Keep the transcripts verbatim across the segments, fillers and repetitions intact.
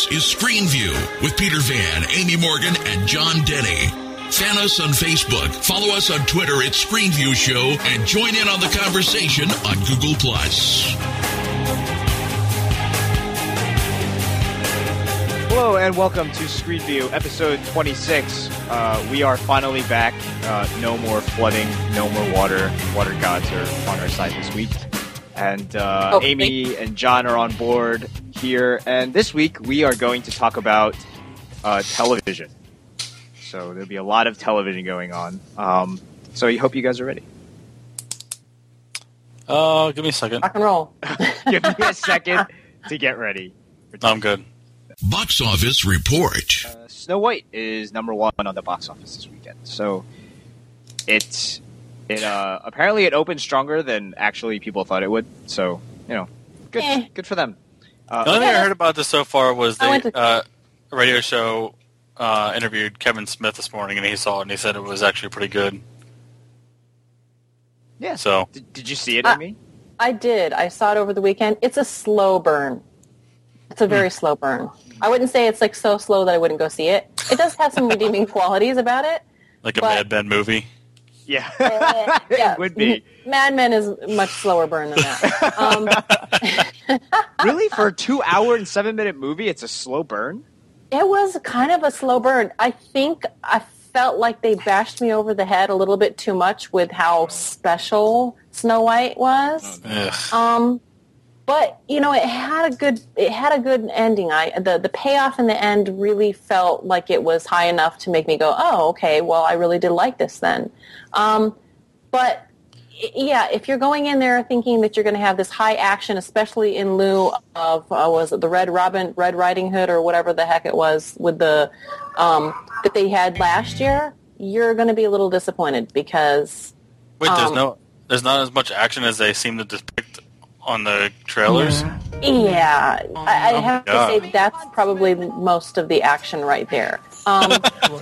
is Screen View with Peter Van, Amy Morgan, and John Denny. Fan us on Facebook, follow us on Twitter at Screen View Show, and join in on the conversation on Google Plus. Hello and welcome to Screen View, episode twenty-six. Uh, we are finally back. Uh, no more flooding, no more water. Water gods are on our side this week. And uh, oh, Amy and John are on board here. And this week we are going to talk about uh, television. So there'll be a lot of television going on. Um, so I hope you guys are ready. Uh, give me a second. Rock and roll. Give me a second to get ready. No, I'm good. Box office report. Uh, Snow White is number one on the box office this weekend. So it it uh, apparently it opened stronger than actually people thought it would. So you know, good Eh. good for them. Uh, The only thing I heard about this so far was I they went to- uh, a radio show uh, interviewed Kevin Smith this morning, and he saw it, and he said it was actually pretty good. yeah. So Did, did you see it, Uh, Amy? I did. I saw it over the weekend. It's a slow burn. It's a very slow burn. I wouldn't say it's like so slow that I wouldn't go see it. It does have some redeeming qualities about it. like a but- Mad Men movie. Yeah, Uh, yeah, it would be. Mad Men is a much slower burn than that. Um, Really, for a two-hour and seven-minute movie, it's a slow burn. It was kind of a slow burn. I think I felt like they bashed me over the head a little bit too much with how special Snow White was. Ugh. Um, but you know, it had a good it had a good ending. I the the payoff in the end really felt like it was high enough to make me go, oh, okay, well, I really did like this then. Um, but yeah, if you're going in there thinking that you're going to have this high action, especially in lieu of uh, was it the Red Robin, Red Riding Hood, or whatever the heck it was with the um, that they had last year, you're going to be a little disappointed because Wait, there's um, no, there's not as much action as they seem to depict on the trailers. yeah, I, I Oh, have God. to say that's probably most of the action right there. Um,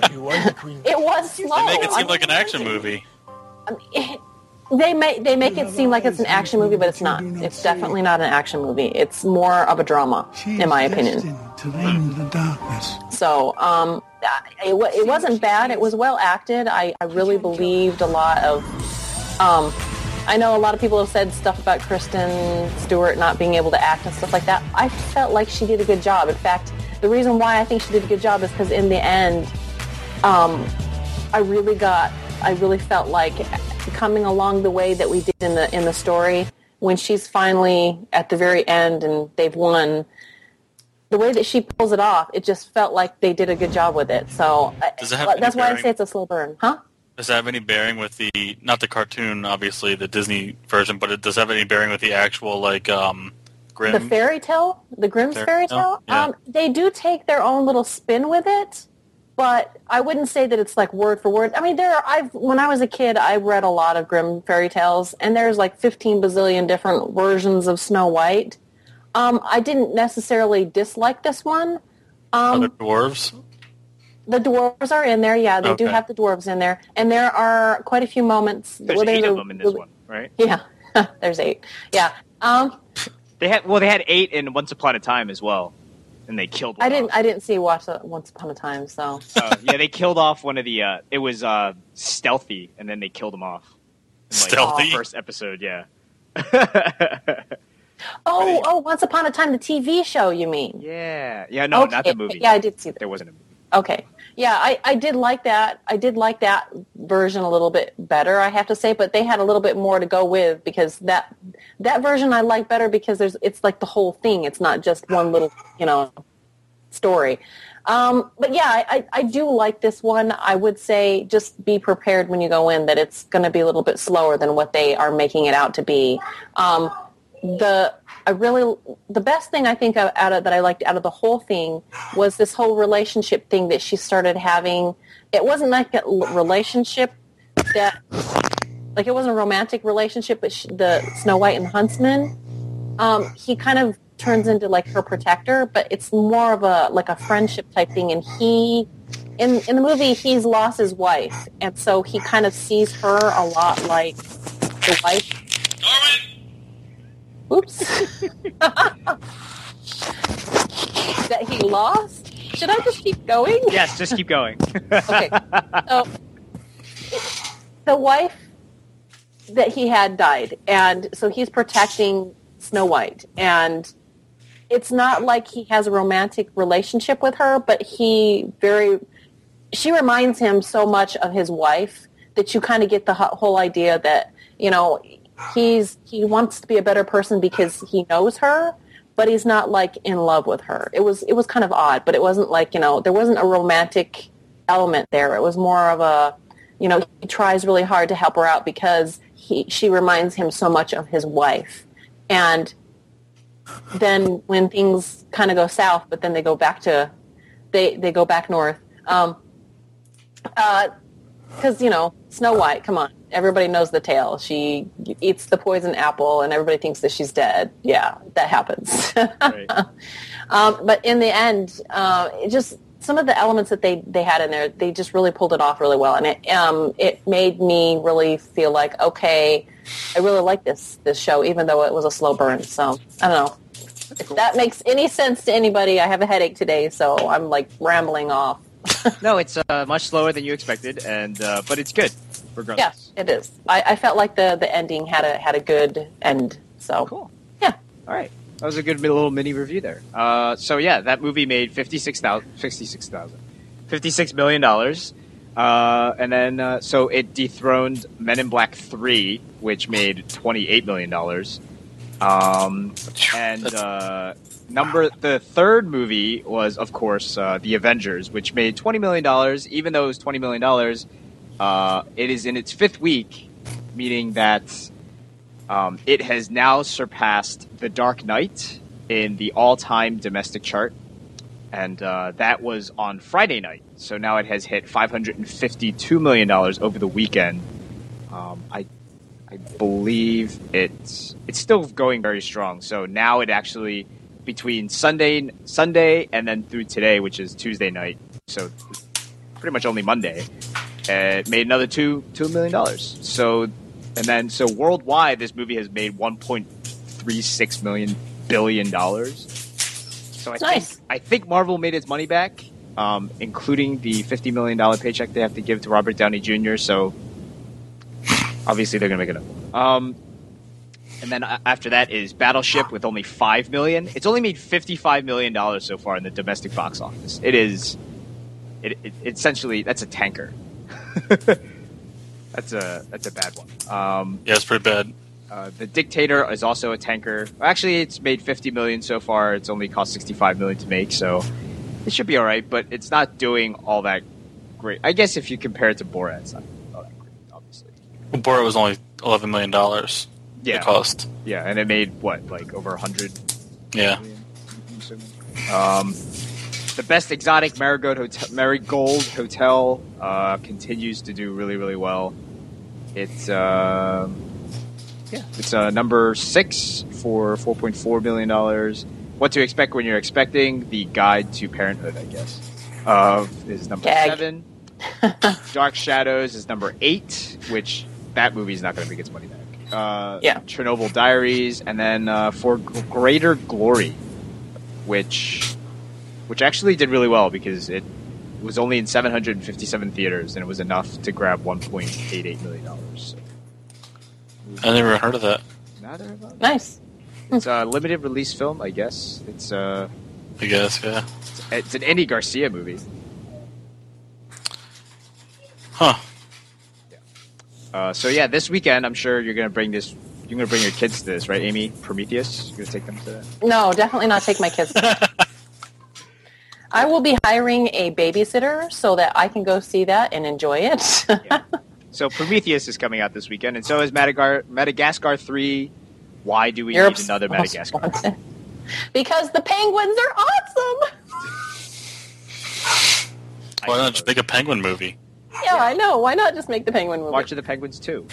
it was slow. They make it I seem like an mean, action movie. it- They make they make it seem like it's an action movie, but it's not. It's definitely not an action movie. It's more of a drama, in my opinion. To reign in the darkness. So um, it, wa- it wasn't bad. It was well acted. I, I really believed a lot of... Um, I know a lot of people have said stuff about Kristen Stewart not being able to act and stuff like that. I felt like she did a good job. In fact, the reason why I think she did a good job is because in the end, um, I really got... I really felt like coming along the way that we did in the in the story, when she's finally at the very end and they've won, the way that she pulls it off, it just felt like they did a good job with it. So Does it have that's any why I bearing- say it's a slow burn, huh? Does that have any bearing with the, not the cartoon, obviously, the Disney version, but it does have any bearing with the actual, like, um, Grimm? The fairy tale, the Grimm's Fairy fairy tale? tale. Yeah. Um, they do take their own little spin with it, but I wouldn't say that it's like word for word. I mean, there are, I've when I was a kid, I read a lot of Grimm fairy tales, and there's like fifteen bazillion different versions of Snow White. Um, I didn't necessarily dislike this one. Um, Other dwarves? The dwarves are in there, yeah. They do Okay. have the dwarves in there, and there are quite a few moments. There's where eight there's of a them in this really- one, right? Yeah, there's eight. Yeah. Um, They had well, they had eight in Once Upon a Time as well, and they killed. One I didn't. Off. I didn't see Watch uh, Once Upon a Time, so. Uh, yeah, they killed off one of the. Uh, it was uh, Stealthy, and then they killed him off. In, like, Stealthy? the first episode, yeah. Oh, oh, Once Upon a Time, the T V show, you mean? yeah, yeah. No, not the Okay, movie. Yeah, I did see that. There wasn't a movie. Okay. Yeah, I, I did like that. I did like that version a little bit better, I have to say, but they had a little bit more to go with because that that version I like better because there's it's like the whole thing. It's not just one little, you know, story. Um, but yeah, I, I, I do like this one. I would say just be prepared when you go in that it's going to be a little bit slower than what they are making it out to be. Um, the I really the best thing I think of, out of that I liked out of the whole thing was this whole relationship thing that she started having. It wasn't like a l- relationship that like it wasn't a romantic relationship, but she, the Snow White and Huntsman. Um, he kind of turns into like her protector, but it's more of a like a friendship type thing. And he in in the movie he's lost his wife, and so he kind of sees her a lot like the wife. Oops. that he lost. Should I just keep going? Yes, just keep going. Okay. So the wife that he had died, and so he's protecting Snow White, and it's not like he has a romantic relationship with her, but he very she reminds him so much of his wife that you kind of get the whole idea that, you know, he's he wants to be a better person because he knows her, but he's not like in love with her. It was it was kind of odd, but it wasn't like, you know, there wasn't a romantic element there. It was more of a, you know, he tries really hard to help her out because he she reminds him so much of his wife. And then when things kind of go south, but then they go back to they they go back north. Um, uh, because, you know, Snow White, come on. Everybody knows the tale. She eats the poison apple, and everybody thinks that she's dead. Yeah, that happens. Right. um, but in the end, uh, it just some of the elements that they, they had in there, they just really pulled it off really well, and it um, it made me really feel like, okay, I really like this this show, even though it was a slow burn. So I don't know if that makes any sense to anybody. I have a headache today, so I'm like rambling off. No, it's uh, much slower than you expected, and uh, but it's good, regardless. Yeah, it is. I, I felt like the, the ending had a had a good end. So Cool. Yeah. All right. That was a good little mini review there. Uh, so, yeah, that movie made fifty-six thousand dollars, fifty-six thousand dollars, fifty-six million dollars. Uh, and then, uh, so it dethroned Men in Black three, which made twenty-eight million dollars. Um, and uh, number the third movie was, of course, uh, The Avengers, which made twenty million dollars. Even though it was twenty million dollars, uh, it is in its fifth week, meaning that um, it has now surpassed The Dark Knight in the all-time domestic chart. And uh, that was on Friday night. So now it has hit five hundred fifty-two million dollars over the weekend. Um, I I believe it's it's still going very strong. So now it actually, between Sunday Sunday and then through today, which is Tuesday night, so pretty much only Monday, it made another two two million dollars. So and then so worldwide, this movie has made one point three six million billion dollars. So I Nice. think I think Marvel made its money back, um, including the fifty million dollar paycheck they have to give to Robert Downey Junior So obviously they're gonna make it up. Um, and then after that is Battleship with only five million dollars. It's only made fifty-five million dollars so far in the domestic box office. It is, it, it essentially that's a tanker. that's a that's a bad one. Um, Yeah, it's pretty bad. uh, The Dictator is also a tanker. Actually, it's made fifty million dollars so far. It's only cost sixty-five million dollars to make, so it should be all right. But it's not doing all that great. I guess if you compare it to Borat, it's not all that great, obviously. Well, Borat was only eleven million dollars. Yeah. The cost. Yeah, and it made what, like over a hundred. Yeah. Um, the Best Exotic Marigold Hotel, Marigold Hotel uh, continues to do really, really well. It's uh, yeah, it's uh, number six for four point four billion dollars. What to expect when you're expecting? The Guide to Parenthood, I guess, uh, is number Gag. seven. Dark Shadows is number eight, which that movie is not going to make its money back. Uh, Yeah. Chernobyl Diaries, and then uh, For G- Greater Glory, which which actually did really well because it was only in seven hundred fifty-seven theaters, and it was enough to grab one point eight eight million dollars. So, I never heard of that. not a lot. Nice. It's a limited release film, I guess. It's uh, I guess, yeah. it's an Andy Garcia movie. Huh. Uh, so yeah, this weekend I'm sure you're gonna bring this. You're gonna bring your kids to this, right, Amy? Prometheus. You're gonna take them to that. No, definitely not take my kids. I will be hiring a babysitter so that I can go see that and enjoy it. Yeah. So Prometheus is coming out this weekend, and so is Madagascar. Madagascar three. Why do we Europe's need another most Madagascar? wanted. Because the penguins are awesome. Why not just make a penguin movie? Yeah, I know. Why not just make the penguin movie? March of the Penguins two.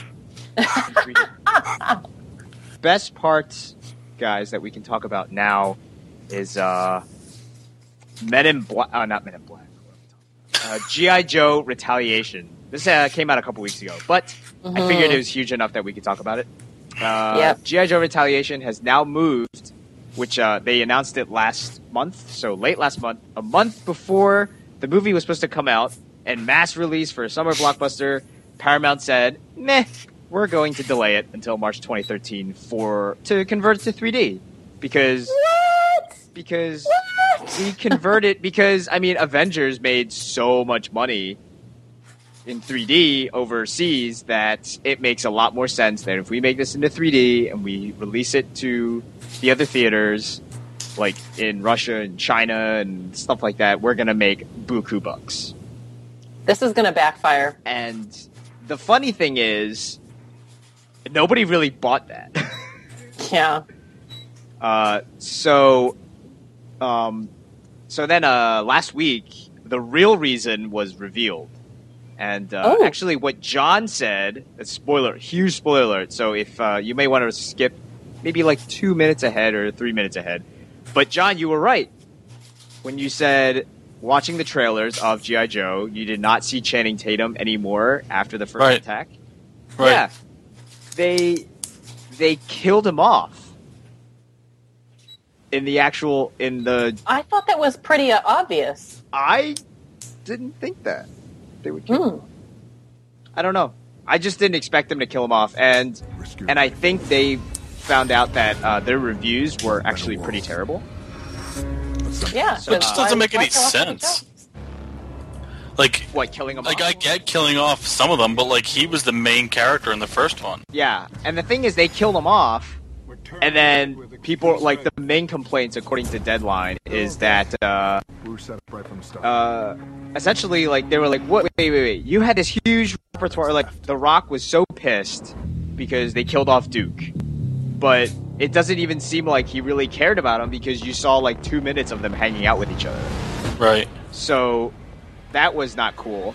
Best parts, guys, that we can talk about now is uh, Men in Black. Uh, not Men in Black. Uh, G I. Joe Retaliation. This uh, came out a couple weeks ago, but Mm-hmm. I figured it was huge enough that we could talk about it. Uh, Yep. G I. Joe Retaliation has now moved which uh, they announced it last month, so late last month, a month before the movie was supposed to come out, and mass release for a summer blockbuster. Paramount said, meh, we're going to delay it until March twenty thirteen for to convert it to three D. Because, What? because What? we convert it, because, I mean, Avengers made so much money in three D overseas that it makes a lot more sense that if we make this into three D and we release it to the other theaters, like in Russia and China and stuff like that, we're going to make buku bucks. This is going to backfire. And the funny thing is, nobody really bought that. Yeah. uh, so, um, so then uh, last week, the real reason was revealed. And uh, Oh. actually, what John said, a spoiler, huge spoiler alert. So if uh, you may want to skip maybe like two minutes ahead or three minutes ahead. But John, you were right when you said watching the trailers of G I. Joe, you did not see Channing Tatum anymore after the first Right. attack. Right. Yeah, they they killed him off in the actual in the. I thought that was pretty uh, obvious. I didn't think that they would kill him. Hmm. I don't know. I just didn't expect them to kill him off, and and I think they found out that uh, their reviews were actually pretty terrible. Yeah. So- Which so doesn't why- make any why kill off the sense. Joe? Like, What, killing him like off? I get killing off some of them, but like he was the main character in the first one. Yeah, and the thing is, they killed him off, and then people like the main complaints, according to Deadline, is that uh, We were set up right from the start. uh, essentially like they were like, "What? Wait, wait, wait! You had this huge repertoire. Like The Rock was so pissed because they killed off Duke, but it doesn't even seem like he really cared about him because you saw like two minutes of them hanging out with each other. Right. So that was not cool.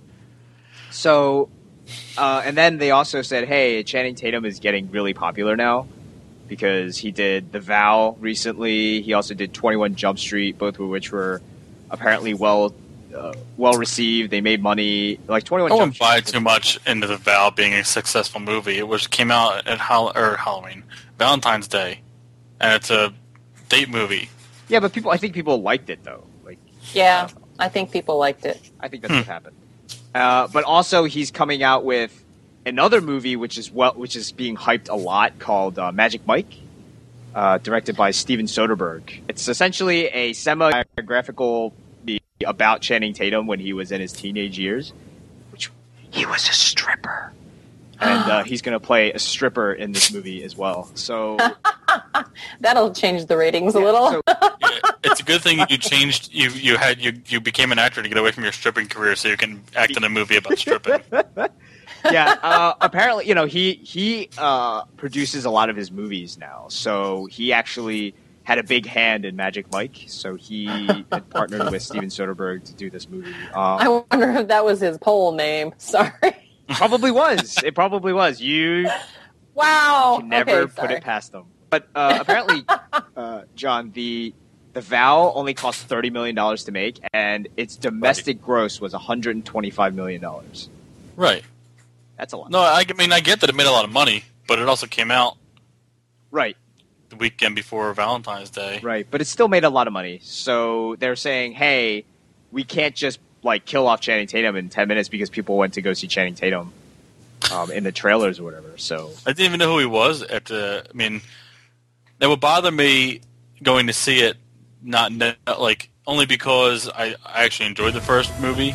So, uh, and then they also said, hey, Channing Tatum is getting really popular now because he did The Vow recently. He also did twenty-one Jump Street, both of which were apparently well uh, well received. They made money. Like twenty-one I Jump wouldn't buy Street. too much into The Vow being a successful movie. It was came out at Hall- or Halloween, Valentine's Day, and it's a date movie. Yeah, but people, I think people liked it though. Like, Yeah, I think people liked it. I think that's what happened. Uh, but also, he's coming out with another movie, which is well, which is being hyped a lot, called uh, Magic Mike, uh, directed by Steven Soderbergh. It's essentially a semi-biographical movie about Channing Tatum when he was in his teenage years, which he was a stripper, and uh, he's going to play a stripper in this movie as well. So, That'll change the ratings a little. so Yeah, it's a good thing you changed. You you had you you became an actor to get away from your stripping career, so you can act in a movie about stripping. yeah, uh, apparently, you know, he he uh, produces a lot of his movies now. So he actually had a big hand in Magic Mike. So he had partnered with Steven Soderbergh to do this movie. I Um, wonder if that was his pole name. Sorry. probably was. It probably was. You Wow. can never Okay, put sorry. it past them. But uh, apparently, uh, John, the the Vow only cost thirty million dollars to make, and its domestic gross was one hundred twenty-five million dollars. Right. That's a lot. No, I mean I get that it made a lot of money, but it also came out Right. the weekend before Valentine's Day. Right, but it still made a lot of money. So they're saying, hey, we can't just like kill off Channing Tatum in ten minutes because people went to go see Channing Tatum um, in the trailers or whatever. So I didn't even know who he was. At the, I mean, that would bother me going to see it, not ne- like only because I, I actually enjoyed the first movie.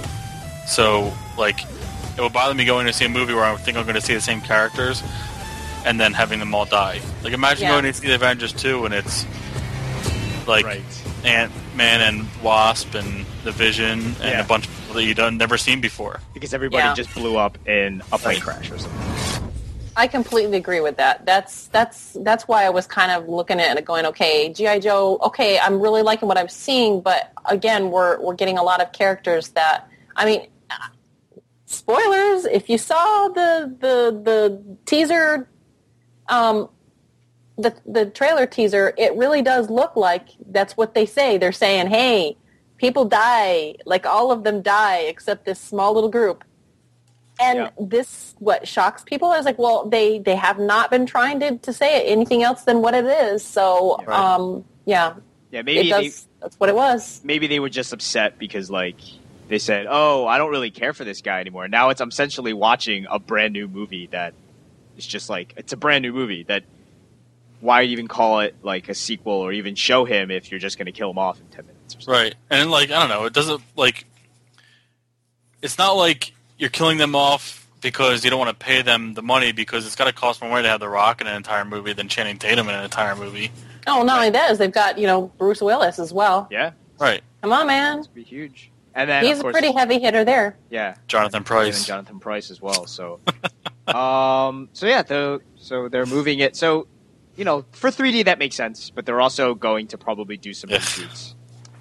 So like, it would bother me going to see a movie where I think I'm going to see the same characters, and then having them all die. Like imagine Yeah. going to see the Avengers two, and it's like Right. Ant-Man and Wasp and the Vision and Yeah. a bunch of people that you've done, never seen before. because everybody Yeah. just blew up in a plane crash or something. I completely agree with that. That's that's that's why I was kind of looking at it going, okay, G I. Joe, okay, I'm really liking what I'm seeing, but again, we're we're getting a lot of characters that, I mean, spoilers, if you saw the the the teaser, um, the the trailer teaser, it really does look like that's what they say. They're saying, hey, people die, like all of them die except this small little group. And Yeah. this, what, shocks people? I was like, well, they, they have not been trying to, to say anything else than what it is. So, Yeah. Right. um, yeah. Yeah, maybe it does, they, that's what it was. maybe they were just upset because, like, they said, oh, I don't really care for this guy anymore. Now it's I'm essentially watching a brand new movie that is just like, it's a brand new movie that, why even call it, like, a sequel or even show him if you're just going to kill him off in ten minutes or something. Right. And, like, I don't know, it doesn't, like, it's not like you're killing them off because you don't want to pay them the money because it's got to cost more money to have The Rock in an entire movie than Channing Tatum in an entire movie. Oh, not only that is they've got, you know, Bruce Willis as well. Yeah, Right. Come on, man. it'd be huge. And then, He's of a course, pretty heavy hitter there. yeah, Jonathan and Pryce. Jonathan Pryce as well. So, um, so yeah, the, so they're moving it. So, you know, for three D that makes sense, but they're also going to probably do some Yeah. reshoots.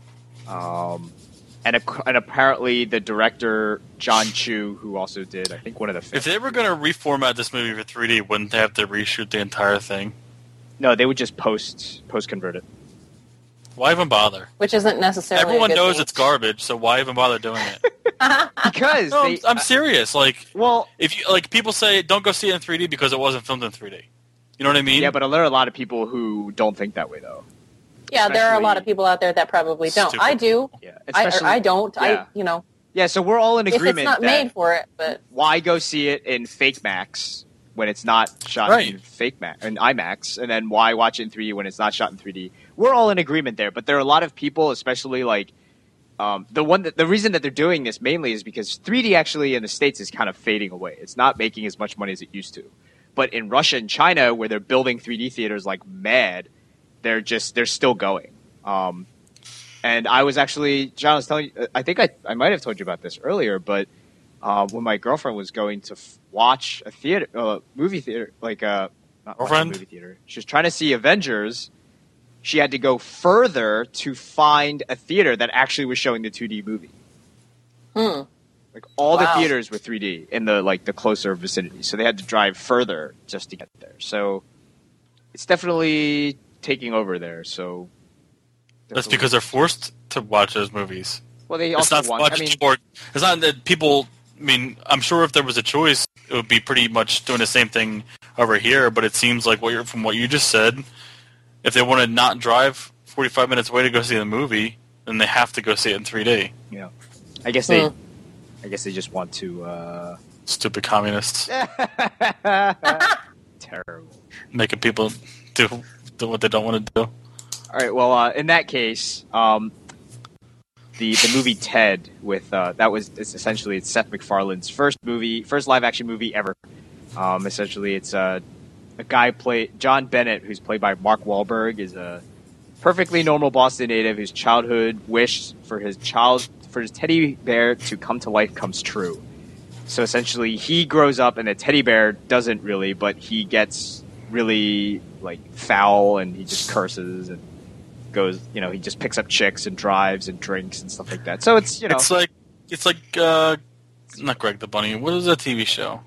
Um, and ac- and apparently the director John Chu, who also did, I think, one of the If they were going to reformat this movie for three D, wouldn't they have to reshoot the entire thing? no, they would just post post convert it. Why even bother? Which isn't necessarily a Everyone good knows thing. it's garbage, so why even bother doing it? Because No, they, I'm, I'm serious. Like, well, if you like, people say don't go see it in three D because it wasn't filmed in three D. You know what I mean? yeah, but there are a lot of people who don't think that way, though. Yeah, there are a lot especially- of people out there that probably don't. Stupid I do. Yeah, I, or especially I don't. Yeah. I, you know, yeah. So we're all in if agreement it's not that made for it, but why go see it in Fake Max when it's not shot Right. in Fake Max and IMAX, and then why watch it in three D when it's not shot in three D? We're all in agreement there, but there are a lot of people, especially like um, the one that the reason that they're doing this mainly is because three D actually in the States is kind of fading away. It's not making as much money as it used to. But in Russia and China, where they're building three D theaters like mad, they're just they're still going. Um, and I was actually, John, I was telling you, I think I, I might have told you about this earlier, but uh, when my girlfriend was going to f- watch a theater, uh, movie theater, like uh, not watch a Girlfriend? movie theater, she was trying to see Avengers. She had to go further to find a theater that actually was showing the two D movie. hmm. Like all Wow. the theaters were three D in the like the closer vicinity, so they had to drive further just to get there. So it's definitely taking over there. So That's because they're forced to watch those movies. well, they It's also not so want. much I mean, for- It's not that people. I mean, I'm sure if there was a choice, it would be pretty much doing the same thing over here. But it seems like what you're from what you just said, if they want to not drive forty-five minutes away to go see the movie, then they have to go see it in three D. you know, I guess they, Hmm. I guess they just want to. Uh, Stupid communists terrible. making people do do what they don't want to do. All right. Well, uh, in that case, um, the the movie Ted with uh, that was it's essentially it's Seth MacFarlane's first movie, first live action movie ever. Um, essentially, it's uh, a guy play John Bennett, who's played by Mark Wahlberg, is a perfectly normal Boston native whose childhood wish for his child for his teddy bear to come to life comes true. So essentially, he grows up, and the teddy bear doesn't really, but he gets really like foul, and he just curses and goes, you know, he just picks up chicks and drives and drinks and stuff like that. So it's, you know, It's like it's like uh, not Greg the Bunny. What is that T V show?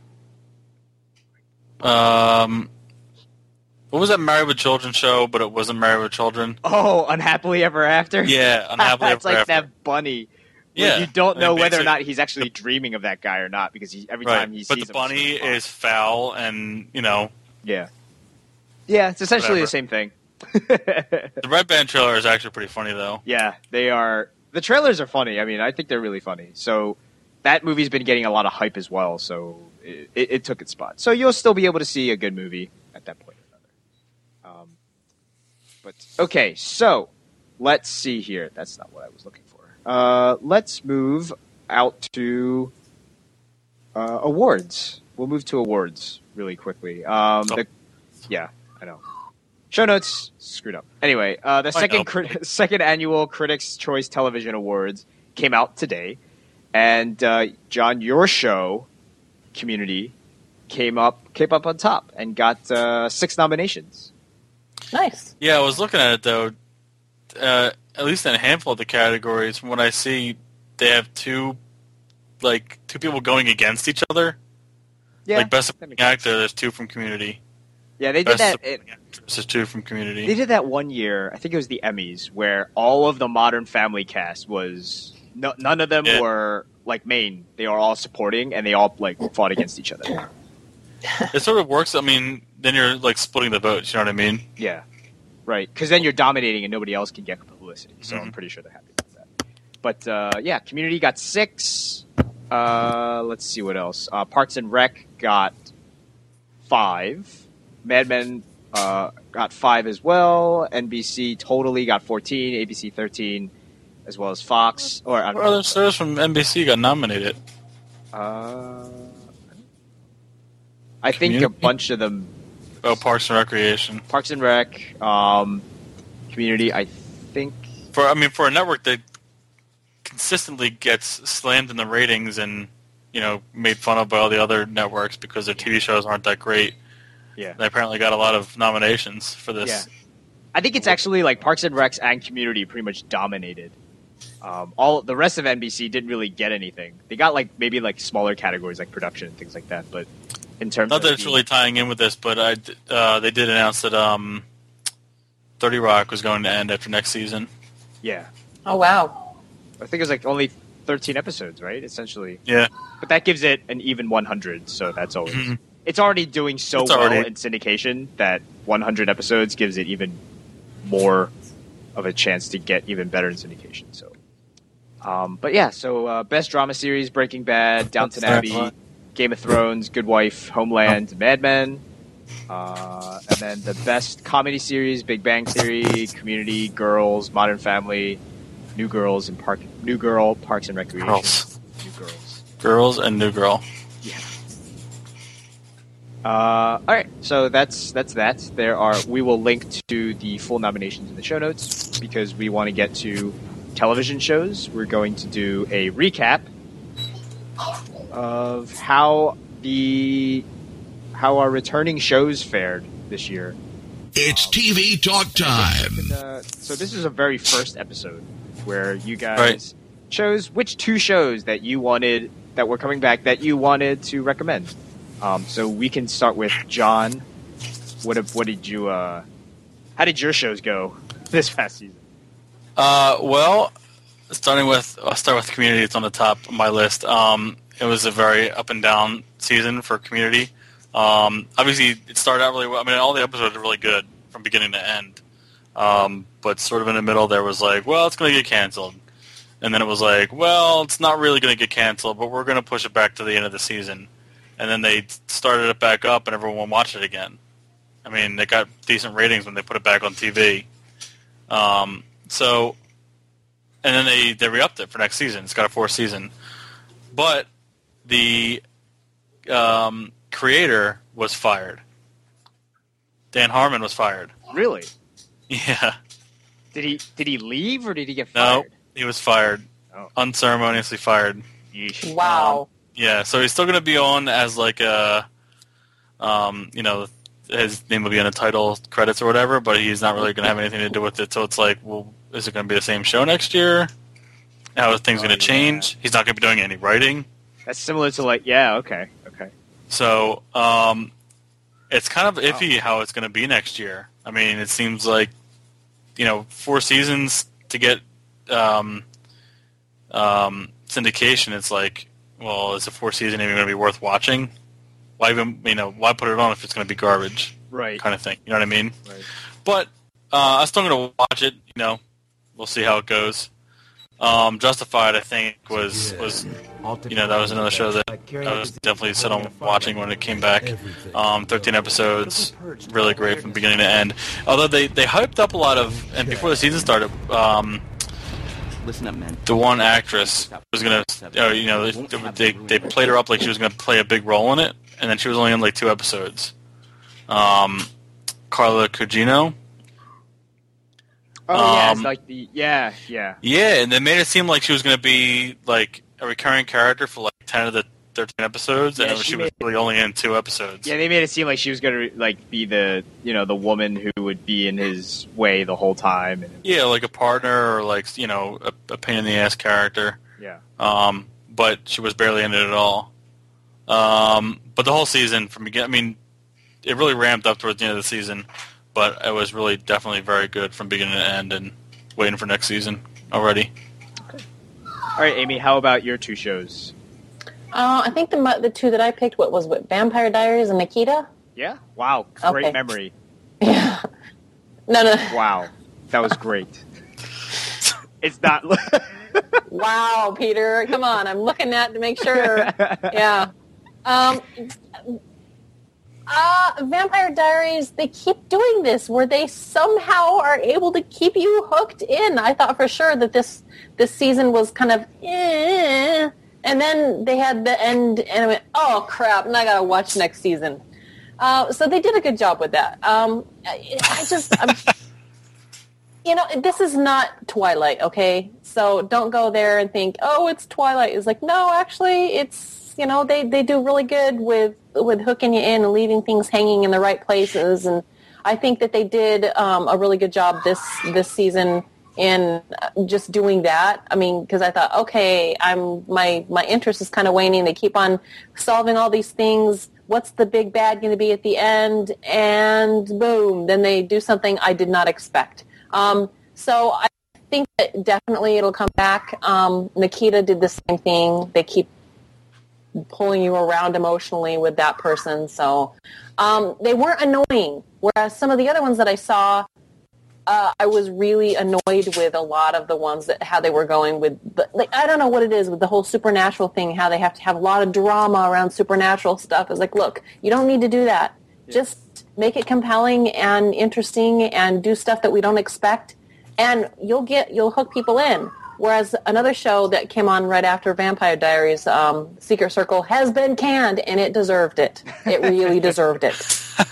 Um, what was that Married with Children show? But it wasn't Married with Children. oh, unhappily ever after. Yeah, Unhappily it's Ever like After. that bunny. where Yeah, you don't I know mean, whether or basic- not he's actually dreaming of that guy or not because he, every Right, time he but sees the him, it's bunny like, fuck. is foul, and you know yeah, yeah. It's essentially Whatever. the same thing. the Red Band trailer is actually pretty funny though. Yeah, they are. The trailers are funny. I mean, I think they're really funny. So that movie's been getting a lot of hype as well. So it, it, it took its spot. So you'll still be able to see a good movie at that point or another. Um, but okay, so let's see here. That's not what I was looking for. Uh, let's move out to uh, awards. We'll move to awards really quickly. Um, Oh. the, yeah, I know. Show notes screwed up. Anyway, uh, the I second know. crit- second annual Critics' Choice Television Awards came out today, and uh, John, your show, Community, came up came up on top and got uh, six nominations. Nice. Yeah, I was looking at it though. Uh, at least in a handful of the categories, from what I see, they have two, like two people going against each other. Yeah, like best that supporting makes sense. actor, there's two from Community. Yeah, they did Best that. supporting actress is two from Community. They did that one year. I think it was the Emmys, where all of the Modern Family cast was no, none of them Yeah. were like Maine, they are all supporting, and they all like fought against each other. It sort of works. I mean, then you're like splitting the votes. You know what I mean? Yeah, right. Because then you're dominating, and nobody else can get publicity. So Mm-hmm. I'm pretty sure they're happy with that. But uh, yeah, Community got six. Uh, let's see what else. Uh, Parks and Rec got five. Mad Men uh, got five as well. N B C totally got fourteen. A B C thirteen, as well as Fox. Or I don't What know. other shows from N B C got nominated? Uh, I think a Community? bunch of them. Oh, Parks and Recreation. Parks and Rec, um, Community. I think. For I mean, for a network that consistently gets slammed in the ratings and you know made fun of by all the other networks because their T V shows aren't that great, Yeah. they apparently got a lot of nominations for this. Yeah. I think it's actually like Parks and Recs and Community pretty much dominated. Um, all the rest of N B C didn't really get anything. They got like maybe like smaller categories like production and things like that. But in terms Not of that it's the- really tying in with this, but I d- uh, they did announce that um, thirty Rock was going to end after next season. yeah, Oh wow. I think it was like only thirteen episodes, right? Essentially, Yeah, but that gives it an even one hundred. So that's always Mhm. it's already doing so It's well already- in syndication that one hundred episodes gives it even more of a chance to get even better in syndication. So, um, but yeah, so uh, best drama series: Breaking Bad, Downton That's Abbey, right. Game of Thrones, Good Wife, Homeland, Mad Men, uh, and then the best comedy series: Big Bang Theory, Community, Girls, Modern Family, New Girls, and Park New Girl, Parks and Recreation. Girls, New Girls. Girls, and New Girl. Yeah. Uh, all right, so that's that's that. There are we will link to the full nominations in the show notes because we want to get to television shows. We're going to do a recap of how the how our returning shows fared this year. It's T V talk time. And, uh, so this is a very first episode where you guys Right. chose which two shows that you wanted that were coming back that you wanted to recommend. Um, so we can start with John. What have- what did you? Uh, how did your shows go this past season? Uh, well, starting with I'll start with Community. It's on the top of my list. Um, it was a very up and down season for Community. Um, obviously, it started out really well. I mean, all the episodes are really good from beginning to end. Um, but sort of in the middle, there was like, well, it's going to get canceled, and then it was like, well, it's not really going to get canceled, but we're going to push it back to the end of the season. And then they started it back up, and everyone watched it again. I mean, they got decent ratings when they put it back on T V. Um, so, and then they, they re-upped it for next season. It's got a fourth season. But the um, creator was fired. Dan Harmon was fired. Really? Yeah. Did he did he leave or did he get No, fired? he was fired. Oh. Unceremoniously fired. Yeesh. Wow. Yeah, so he's still going to be on as like a, um, you know, his name will be in the title credits or whatever, but he's not really going to have anything to do with it. So it's like, well, is it going to be the same show next year? How are things Oh, going to yeah. change? He's not going to be doing any writing. That's similar to like yeah okay okay So um, it's kind of iffy how it's going to be next year. I mean, it seems like, you know, four seasons to get um, um, syndication. It's like, well, is a fourth season even going to be worth watching? Why even, you know, why put it on if it's going to be garbage? right Kind of thing. You know what I mean? right. But uh, I'm still going to watch it. You know, we'll see how it goes. Um, Justified, I think, was was you know that was another show that I was definitely set on watching when it came back. Um, thirteen episodes, really great from beginning to end. Although they, they hyped up a lot of, and before the season started, um, Listen up, man. the one actress was gonna, uh, you know, they, they they played her up like she was gonna play a big role in it, and then she was only in like two episodes. Um, Carla Cugino. Oh yeah, it's Um, like the yeah yeah Yeah, and they made it seem like she was going to be like a recurring character for like ten of the thirteen episodes, and Yeah, it was- she she was really only in two episodes. yeah. They made it seem like she was gonna like be the you know the woman who would be in his way the whole time. And, Yeah, like a partner or like you know a, a pain in the ass character. yeah. Um, but she was barely in it at all. Um, but the whole season from begin, I mean, it really ramped up towards the end of the season, but it was really definitely very good from beginning to end, and waiting for next season already. All right, Amy, how about your two shows? Uh, I think the the two that I picked, what was what, Vampire Diaries and Nikita? Yeah? Wow, great Okay. memory. Yeah. No, no. Wow, that was great. It's not... Wow, Peter. Come on. I'm looking at to make sure. Yeah. Um, uh, Vampire Diaries, they keep doing this where they somehow are able to keep you hooked in. I thought for sure that this this season was kind of eh, and then they had the end and I went, oh crap, and I gotta watch next season. Uh, so they did a good job with that. Um, I, I just, I'm, you know, this is not Twilight, okay? So don't go there and think, oh, it's Twilight. It's like, no, actually, it's, you know, they, they do really good with, with hooking you in and leaving things hanging in the right places. And I think that they did um, a really good job this this season in just doing that. I mean, because I thought, okay, I'm my my interest is kind of waning. They keep on solving all these things. What's the big bad going to be at the end? And boom, then they do something I did not expect. Um, so I think that definitely it'll come back. Um, Nikita did the same thing. They keep pulling you around emotionally with that person. So um, they weren't annoying. Whereas some of the other ones that I saw, uh, I was really annoyed with a lot of the ones that how they were going with. The, like I don't know what it is with the whole supernatural thing. How they have to have a lot of drama around supernatural stuff. It's like, look, you don't need to do that. Yeah. Just make it compelling and interesting, and do stuff that we don't expect, and you'll get you'll hook people in. Whereas another show that came on right after Vampire Diaries, um, Secret Circle, has been canned, and it deserved it. It really deserved it.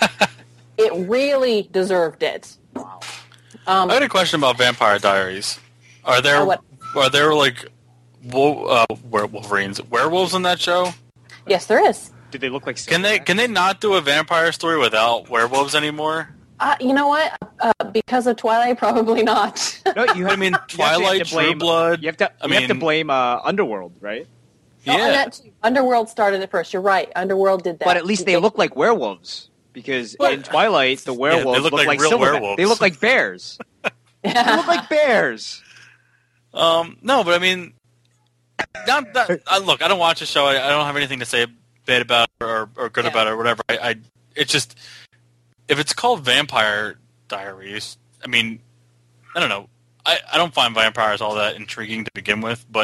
It really deserved it. Wow. Um, I had a question about Vampire Diaries. Are there uh, what? are there like wo- uh, were- Wolverines, werewolves in that show? Yes, there is. Do they look like... Can they can they not do a vampire story without werewolves anymore? Uh, you know what? Uh, because of Twilight, probably not. No, you have, I mean, you have to- Twilight, you have to blame, True Blood. You have to, I you mean, have to blame uh, Underworld, right? Oh, and yeah. that too. Underworld started it first. You're right. Underworld did that. But at least they look like werewolves. Because What? in Twilight, the werewolves look look, like like, real silverback. werewolves. They look like bears. They look like bears. Um, no, but I mean, not that. I, look, I don't watch the show. I, I don't have anything to say bad about it or, or good Yeah. about it or whatever. I, I, it's just if it's called Vampire Diaries. I mean, I don't know. I, I don't find vampires all that intriguing to begin with, but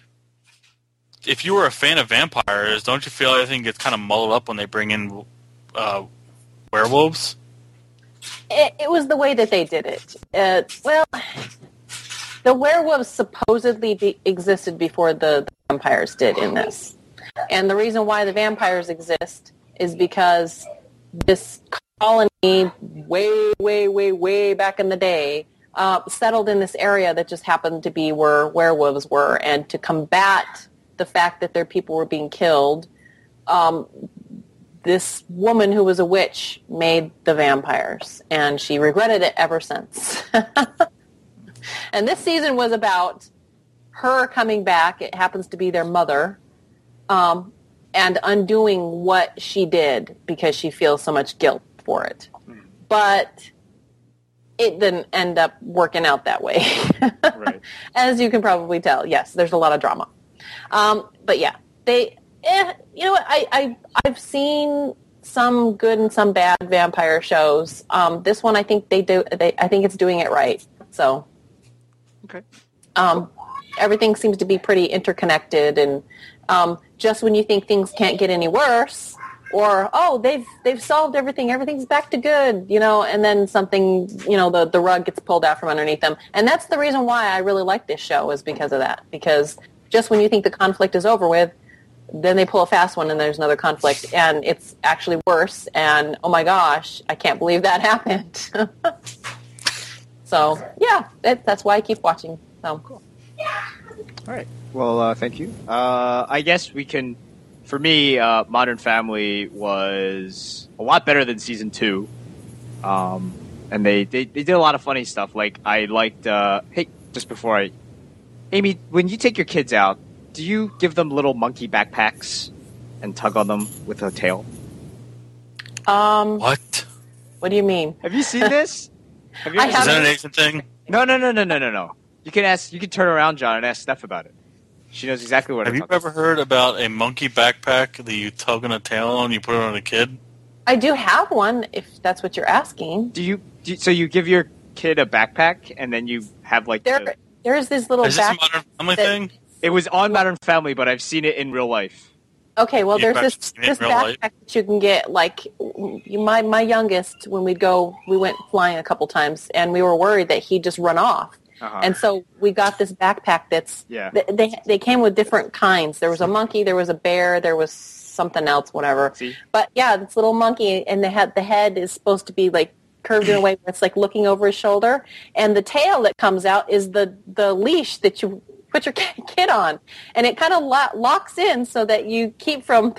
if you were a fan of vampires, don't you feel everything gets kind of muddled up when they bring in uh, werewolves? It, it was the way that they did it. Uh, well, the werewolves supposedly be, existed before the, the vampires did in this. And the reason why the vampires exist is because this colony way, way, way, way back in the day uh, settled in this area that just happened to be where werewolves were. And to combat the fact that their people were being killed, um, this woman who was a witch made the vampires, and she regretted it ever since. And this season was about her coming back. It happens to be their mother, um, and undoing what she did because she feels so much guilt for it. But it didn't end up working out that way. Right. As you can probably tell, yes, there's a lot of drama. Um, but yeah, they... Eh, you know what? I, I I've seen some good and some bad vampire shows. Um, this one, I think they do. They I think it's doing it right. So, Okay. um, everything seems to be pretty interconnected, and um, just when you think things can't get any worse, or oh they've they've solved everything, everything's back to good, you know, and then something, you know, the the rug gets pulled out from underneath them, and that's the reason why I really like this show is because of that. Because just when you think the conflict is over with, then they pull a fast one and there's another conflict, and it's actually worse, and oh my gosh, I can't believe that happened. So, yeah, that, that's why I keep watching. So. Cool. All right. Well, uh, thank you. Uh, I guess we can, for me, uh, Modern Family was a lot better than season two. Um, and they, they, they did a lot of funny stuff. Like, I liked, uh, hey, just before I, Amy, when you take your kids out, do you give them little monkey backpacks and tug on them with a tail? Um, What? what do you mean? Have you seen this? Have you I ever Is seen that an haven't. Asian thing? No, no, no, no, no, no, no. You can ask. You can turn around, John, and ask Steph about it. She knows exactly what Have I'm you talking ever heard about a monkey backpack that you tug on a tail on, you put it on a kid? I do have one, if that's what you're asking. Do you, do you? So you give your kid a backpack, and then you have like There, the, there's this little Is this a backpack. Modern Family that- thing? it was on Modern Family, but I've seen it in real life. Okay, well, You've there's this actually seen it this in real life? backpack that you can get. Like, you, my my youngest, when we'd go, we went flying a couple times, and we were worried that he'd just run off. Uh-huh. And so we got this backpack that's Yeah. th- they they came with different kinds. There was a monkey, there was a bear, there was something else, whatever. See? But yeah, this little monkey, and the head the head is supposed to be like curved in a way where it's like looking over his shoulder, and the tail that comes out is the the leash that you put your kid on, and it kind of lo- locks in so that you keep from.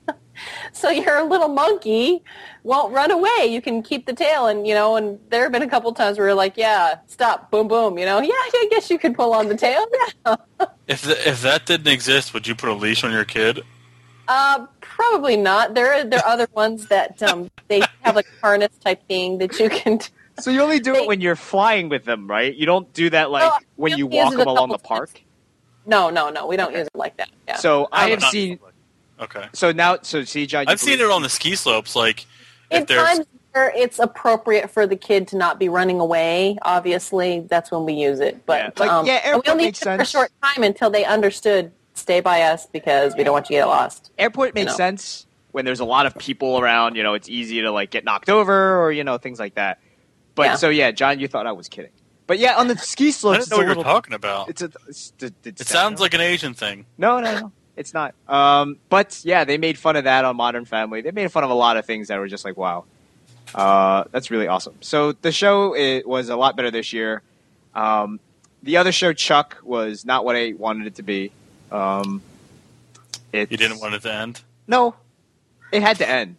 So your little monkey won't run away. You can keep the tail, and you know. And there have been a couple times where you're like, "Yeah, stop, boom, boom." You know, yeah, I guess you could pull on the tail. Yeah. If the, if that didn't exist, would you put a leash on your kid? Uh, probably not. There are there are other ones that um they have like a harness type thing that you can. So you only do They- it when you're flying with them, right? You don't do that like Well, when we you only use walk it them a along the couple park. times. No, no, no. We don't use it like that. Yeah. So I Um, have Not- seen. Okay. So now, so see, John, you I've seen believe- it on the ski slopes. Like, if in there's times where it's appropriate for the kid to not be running away, obviously that's when we use it. But Yeah. Like, um, yeah, and airport we only makes used it for a sense. short time until they understood stay by us because we don't want you to get lost. airport makes know. sense when there's a lot of people around. You know, it's easy to like get knocked over or you know things like that. But Yeah. so yeah, John, you thought I was kidding. But yeah, on the ski I slopes, don't it's know a what little. you're talking about. It's a. It's, it's, it's It sounds like an Asian thing. No, no, no. It's not. Um, but yeah, they made fun of that on Modern Family. They made fun of a lot of things that were just like, wow, uh, that's really awesome. So the show it was a lot better this year. Um, the other show, Chuck, was not what I wanted it to be. Um, it's, You didn't want it to end. No, it had to end.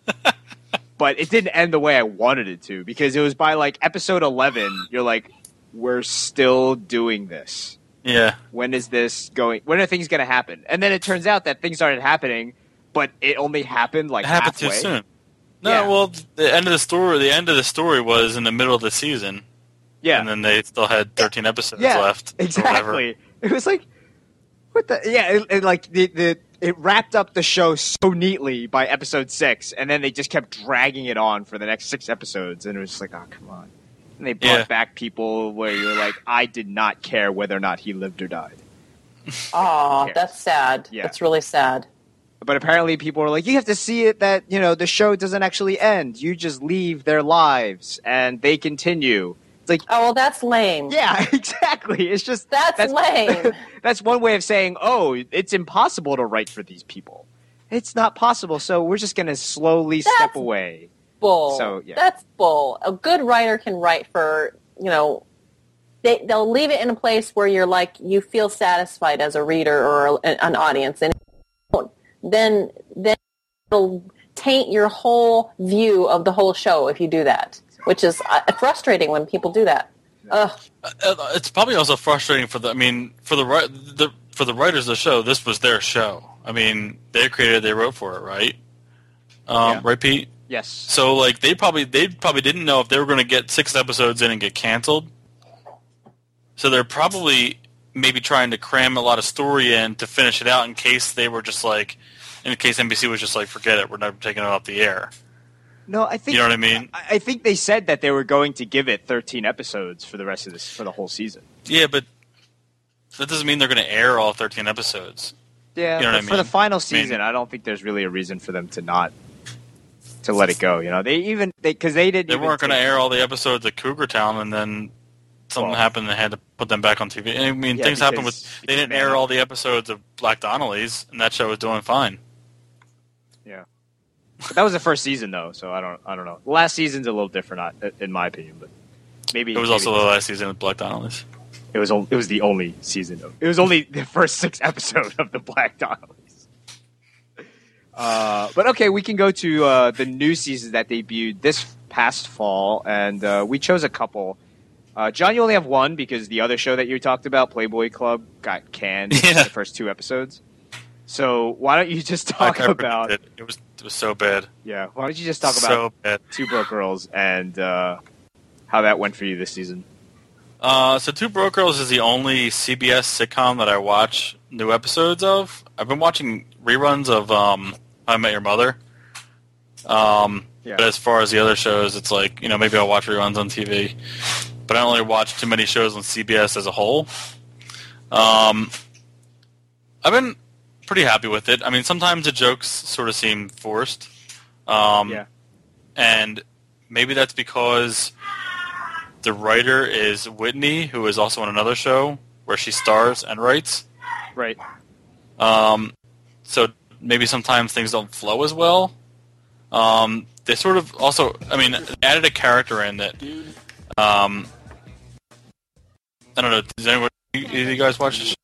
But it didn't end the way I wanted it to because it was by like episode eleven. You're like, we're still doing this. Yeah. When is this going? When are things going to happen? And then it turns out that things started happening, but it only happened like It happened halfway. too soon. No, Yeah. well, the end of the story. The end of the story was in the middle of the season, Yeah, and then they still had thirteen episodes yeah, left. or whatever. exactly. It was like, what the? Yeah, it, it, like the the it wrapped up the show so neatly by episode six, and then they just kept dragging it on for the next six episodes, and it was just like, oh come on. And they brought Yeah. back people where you're like, I did not care whether or not he lived or died. Oh, cares? that's sad. Yeah. That's really sad. But apparently people were like, you have to see it that, you know, the show doesn't actually end. You just leave their lives and they continue. It's like, Oh, well, that's lame. yeah, exactly. It's just That's lame. that's one way of saying, oh, it's impossible to write for these people. It's not possible, so we're just going to slowly step That's- away. Bull. So, yeah. That's bull. A good writer can write for, you know, they, they'll leave it in a place where you're like, you feel satisfied as a reader or a, an audience. And then, then it'll taint your whole view of the whole show if you do that, which is uh, frustrating when people do that. Ugh. Uh, It's probably also frustrating for the. I mean, for the ri- the for the writers of the show, this was their show. I mean, they created, it, they wrote for it, right? Um, Yeah. Right, Pete. Yes. So, like, they probably they probably didn't know if they were going to get six episodes in and get canceled. So they're probably maybe trying to cram a lot of story in to finish it out in case they were just like, in case N B C was just like, forget it, we're not taking it off the air. No, I think You know what I mean? I, I think they said that they were going to give it thirteen episodes for the rest of this for the whole season. Yeah, but that doesn't mean they're going to air all thirteen episodes. Yeah, You know but what I for the mean? final I mean- season, I don't think there's really a reason for them to not to let it go. You know, they even they because they didn't. They even weren't going to take- air all the episodes at Cougar Town, and then something Well- happened and they had to put them back on T V. I mean, Yeah, things happen because- with. They because didn't man air up. all the episodes of Black Donnellys, and that show was doing fine. Yeah, but that was the first season though, so I don't I don't know. The last season's a little different, I- in my opinion, but maybe It was maybe also the last season of Black Donnellys. it was on- it was the only season. Of, it was only the first six episode of the Black Donnellys. Uh, but okay, we can go to uh, the new seasons that debuted this past fall, and uh, we chose a couple. Uh, John, you only have one because the other show that you talked about, Playboy Club, got canned in Yeah. the first two episodes. So why don't you just talk Like I about predicted. it was it was so bad. yeah? Why don't you just talk about so bad. Two Broke Girls and uh, how that went for you this season? Uh, so Two Broke Girls is the only C B S sitcom that I watch new episodes of. I've been watching reruns of um, How I Met Your Mother. Um, Yeah. But as far as the other shows, it's like, you know, maybe I'll watch reruns on T V. But I don't really watch too many shows on C B S as a whole. Um, I've been pretty happy with it. I mean, sometimes the jokes sort of seem forced. Um, Yeah. And maybe that's because the writer is Whitney, who is also on another show where she stars and writes. Right. Um, so maybe sometimes things don't flow as well. Um, they sort of also, I mean, added a character in that. Um, I don't know. Does anyone, either of you guys watch this?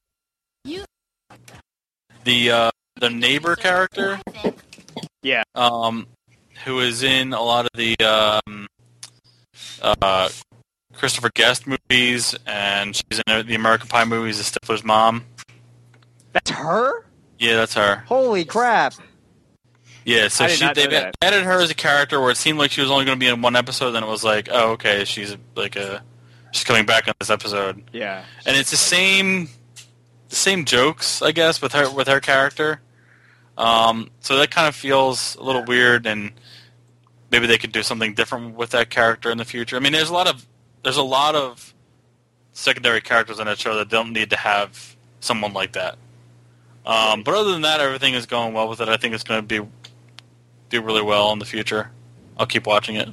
The uh, the neighbor character. Yeah. Um, who is in a lot of the um, uh, Christopher Guest movies, and she's in the American Pie movies, the Stifler's mom. That's her? Yeah, that's her. Holy crap. Yeah, so I did she not know they that. added her as a character where it seemed like she was only going to be in one episode, then it was like, oh, okay, she's like a she's coming back on this episode. Yeah. And it's the same the same jokes, I guess, with her with her character. Um, so that kind of feels a little weird, and maybe they could do something different with that character in the future. I mean, there's a lot of there's a lot of secondary characters on that show that don't need to have someone like that. Um, but other than that, everything is going well with it. I think it's going to be do really well in the future. I'll keep watching it.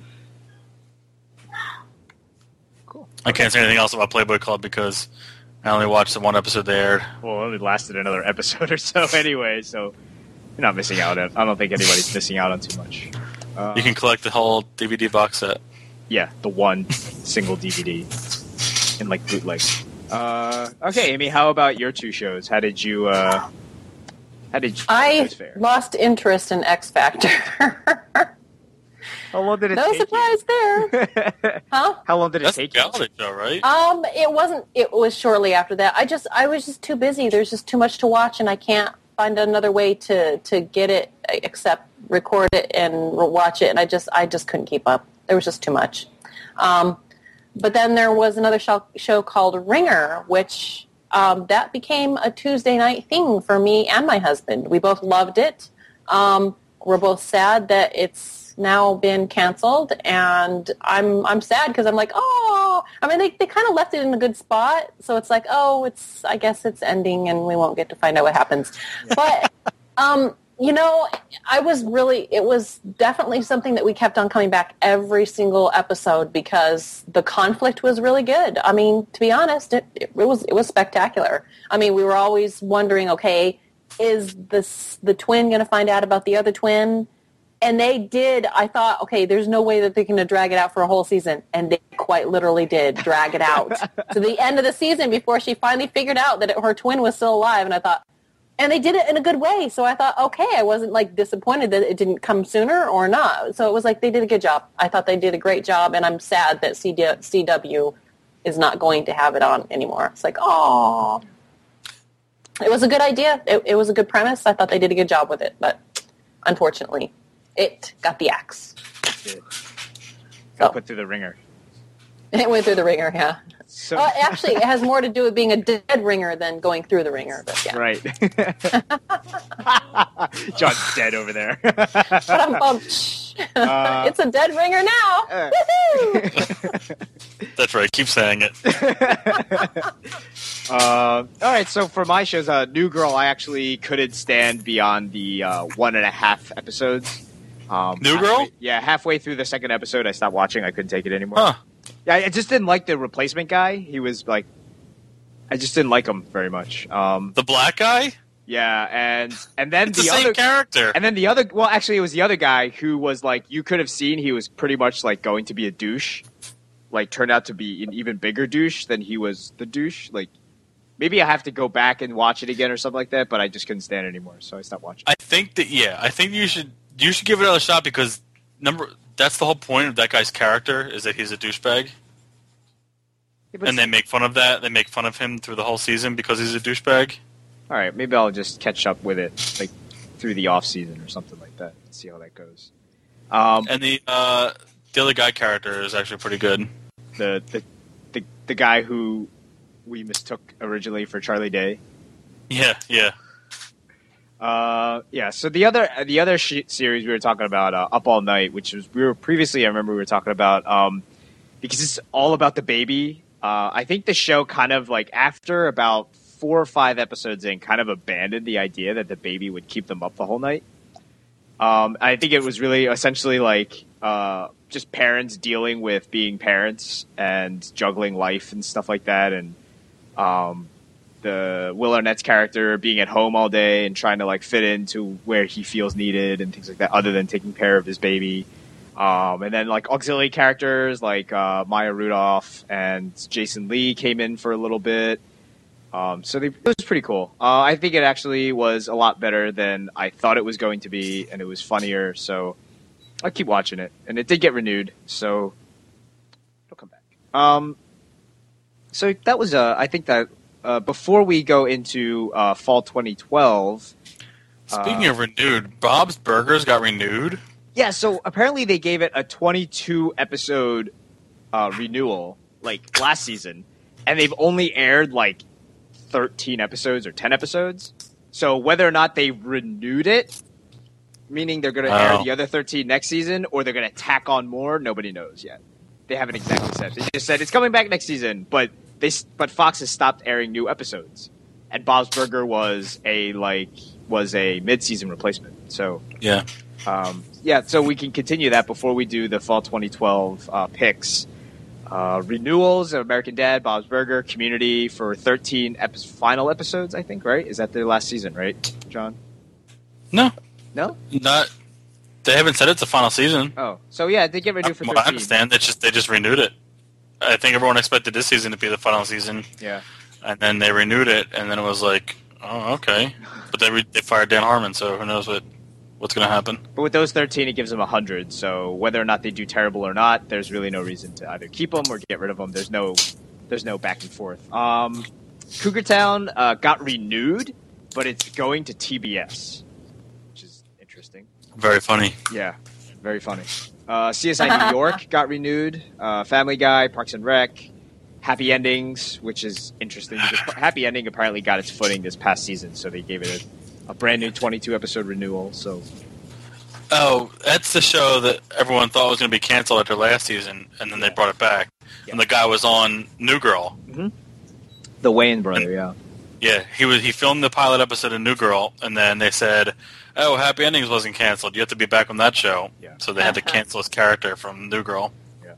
Cool. I can't say anything else about Playboy Club because I only watched the one episode they aired. Well, it only lasted another episode or so anyway, so you're not missing out. On, I don't think anybody's missing out on too much. Uh, You can collect the whole D V D box set. Yeah, the one single D V D in like bootleg. Uh, okay, Amy, how about your two shows? How did you? Uh, how did you? I fare? lost interest in X Factor. How long did it No take surprise there. Huh? How long did it That's a take you? reality show, right? Um, it wasn't. It was shortly after that. I just, I was just too busy. There's just too much to watch, and I can't find another way to to get it except record it and watch it. And I just, I just couldn't keep up. There was just too much. Um, but then there was another show, show called Ringer, which um, that became a Tuesday night thing for me and my husband. We both loved it. Um, we're both sad that it's now been canceled, and I'm I'm sad because I'm like, oh, I mean, they, they kind of left it in a good spot, so it's like, oh, it's I guess it's ending, and we won't get to find out what happens. But um, you know, I was really, it was definitely something that we kept on coming back every single episode because the conflict was really good. I mean, to be honest, it, it, it was it was spectacular. I mean, we were always wondering, okay, is this the twin going to find out about the other twin? And they did. I thought, okay, there's no way that they're going to drag it out for a whole season. And they quite literally did drag it out to the end of the season before she finally figured out that it, her twin was still alive. And I thought, and they did it in a good way. So I thought, okay, I wasn't like disappointed that it didn't come sooner or not. So it was like they did a good job. I thought they did a great job. And I'm sad that C W is not going to have it on anymore. It's like, oh, it was a good idea. It, it was a good premise. I thought they did a good job with it. But unfortunately, it got the axe. It So put through the ringer. it went through the ringer, yeah. So Uh, actually, it has more to do with being a dead ringer than going through the ringer. But yeah. right. John's dead over there. But I'm bummed. Uh, It's a dead ringer now. Uh. Woohoo! That's right. Keep saying it. Uh, all right, so for my shows, uh, New Girl, I actually couldn't stand beyond the uh, one and a half episodes. Um, New halfway- Girl? Yeah, halfway through the second episode, I stopped watching. I couldn't take it anymore. Huh. Yeah, I just didn't like the replacement guy. He was like, I just didn't like him very much. Um, The black guy? yeah, and and then It's the, the same other character. and then the other, well, actually, it was the other guy who was like, you could have seen he was pretty much like going to be a douche. Like, turned out to be an even bigger douche than he was the douche. Like, maybe I have to go back and watch it again or something like that, but I just couldn't stand it anymore, so I stopped watching. I think that yeah, I think you should you should give it another shot because number that's the whole point of that guy's character is that he's a douchebag, Yeah, but and they make fun of that. They make fun of him through the whole season because he's a douchebag. all right, maybe I'll just catch up with it like through the off season or something like that and see how that goes. Um, And the uh, the other guy character is actually pretty good. the, the the the guy who we mistook originally for Charlie Day. Yeah, yeah. Uh, yeah. So the other the other sh- series we were talking about, uh, Up All Night, which was we were previously. I remember we were talking about um, because it's all about the baby. Uh, I think the show kind of like after about four or five episodes in, kind of abandoned the idea that the baby would keep them up the whole night. Um, I think it was really essentially like uh, just parents dealing with being parents and juggling life and stuff like that, and um, the Will Arnett's character being at home all day and trying to like fit into where he feels needed and things like that, other than taking care of his baby. Um, and then like auxiliary characters like uh, Maya Rudolph and Jason Lee came in for a little bit. Um, so they, it was pretty cool. Uh, I think it actually was a lot better than I thought it was going to be, and it was funnier. So I'll keep watching it, and it did get renewed. So it'll come back. Um, so that was, uh, I think that uh, before we go into uh, fall twenty twelve. Speaking uh, of renewed, Bob's Burgers got renewed. Yeah, so apparently they gave it a twenty-two episode uh, renewal, like last season, and they've only aired like thirteen episodes or ten episodes. So whether or not they renewed it, meaning they're going to air Oh. the other thirteen next season, or they're going to tack on more, nobody knows yet. They haven't exactly said. They just said it's coming back next season, but they but Fox has stopped airing new episodes, and Bob's Burger was a like was a mid-season replacement. So Yeah. um, yeah, so we can continue that before we do the fall twenty twelve uh, picks. Uh, renewals of American Dad, Bob's Burger, Community for thirteen epi- final episodes, I think, right? Is that their last season, right, John? No, No? not. They haven't said it's a final season. Oh, so yeah, they get renewed for From thirteen. what I understand, they just they just renewed it. I think everyone expected this season to be the final season, Yeah. and then they renewed it, and then it was like, oh, okay. But they re- they fired Dan Harmon, so who knows what what's going to happen? But with those thirteen, it gives them one hundred. So whether or not they do terrible or not, there's really no reason to either keep them or get rid of them. There's no, there's no back and forth. Um, Cougar Town uh, got renewed, but it's going to T B S, which is interesting. Very funny. Yeah, very funny. Uh, C S I New York got renewed. Uh, Family Guy, Parks and Rec, Happy Endings, which is interesting because Happy Ending apparently got its footing this past season, so they gave it a A brand new twenty-two episode renewal. So Oh, that's the show that everyone thought was going to be canceled after last season, and then they brought it back. Yeah. And the guy was on New Girl. the Wayne brother, yeah, Yeah, he was. He filmed the pilot episode of New Girl, and then they said, "Oh, Happy Endings wasn't canceled. You have to be back on that show." Yeah. So they had to cancel his character from New Girl.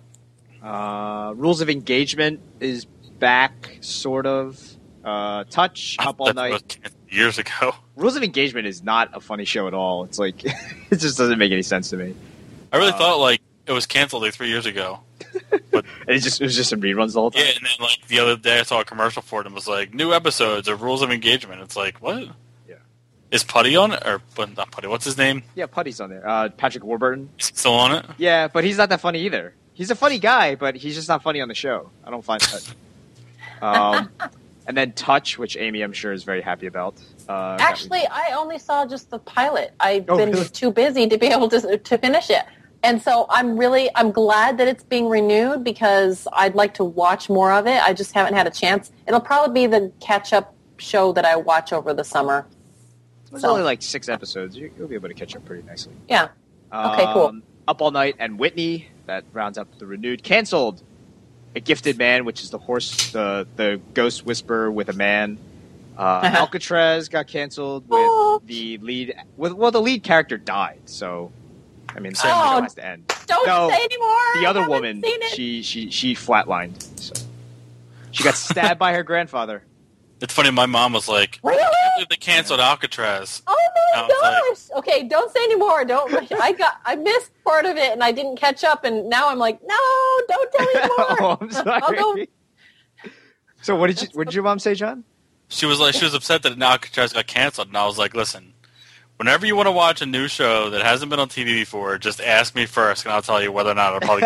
uh, Rules of Engagement is back, sort of. Uh, Touch, Up All That Night. was canceled years ago. Rules of Engagement is not a funny show at all. It's like it just doesn't make any sense to me. I really Uh, thought like it was canceled like three years ago. But It just it was just some reruns the whole time. yeah, and then like the other day I saw a commercial for it and it was like new episodes of Rules of Engagement. It's like what? Yeah. Is Putty on it or but not Putty? What's his name? Yeah, Putty's on there. Uh, Patrick Warburton. Is he still on it? Yeah, but he's not that funny either. He's a funny guy, but he's just not funny on the show. I don't find that. Um, and then Touch, which Amy, I'm sure, is very happy about. Uh, got Actually, I only saw just the pilot. I've Oh, been really? too busy to be able to to finish it. And so I'm really, I'm glad that it's being renewed because I'd like to watch more of it. I just haven't had a chance. It'll probably be the catch-up show that I watch over the summer. It's So- only like six episodes. You- You'll be able to catch up pretty nicely. Yeah. Okay, cool. Um, Up All Night and Whitney, that rounds up the renewed. Canceled. A Gifted Man, which is the horse, the, the ghost whisperer with a man. Uh, Alcatraz got canceled with Oh. the lead. With, well, the lead character died, so I mean, the same Oh, show has to end. Don't No, say anymore. The I other haven't woman, seen it. she she she flatlined. So she got stabbed by her grandfather. It's funny. My mom was like, Really? I can't believe they canceled Alcatraz. Oh my I was like- gosh! Okay, don't say anymore. Don't. I got. I missed part of it, and I didn't catch up. And now I'm like, no, don't tell me more. Oh, I'm sorry. I'll go. So what did you what did your mom say, John? She was like, she was upset that Alcatraz got canceled, and I was like, listen, whenever you want to watch a new show that hasn't been on T V before, just ask me first, and I'll tell you whether or not it'll probably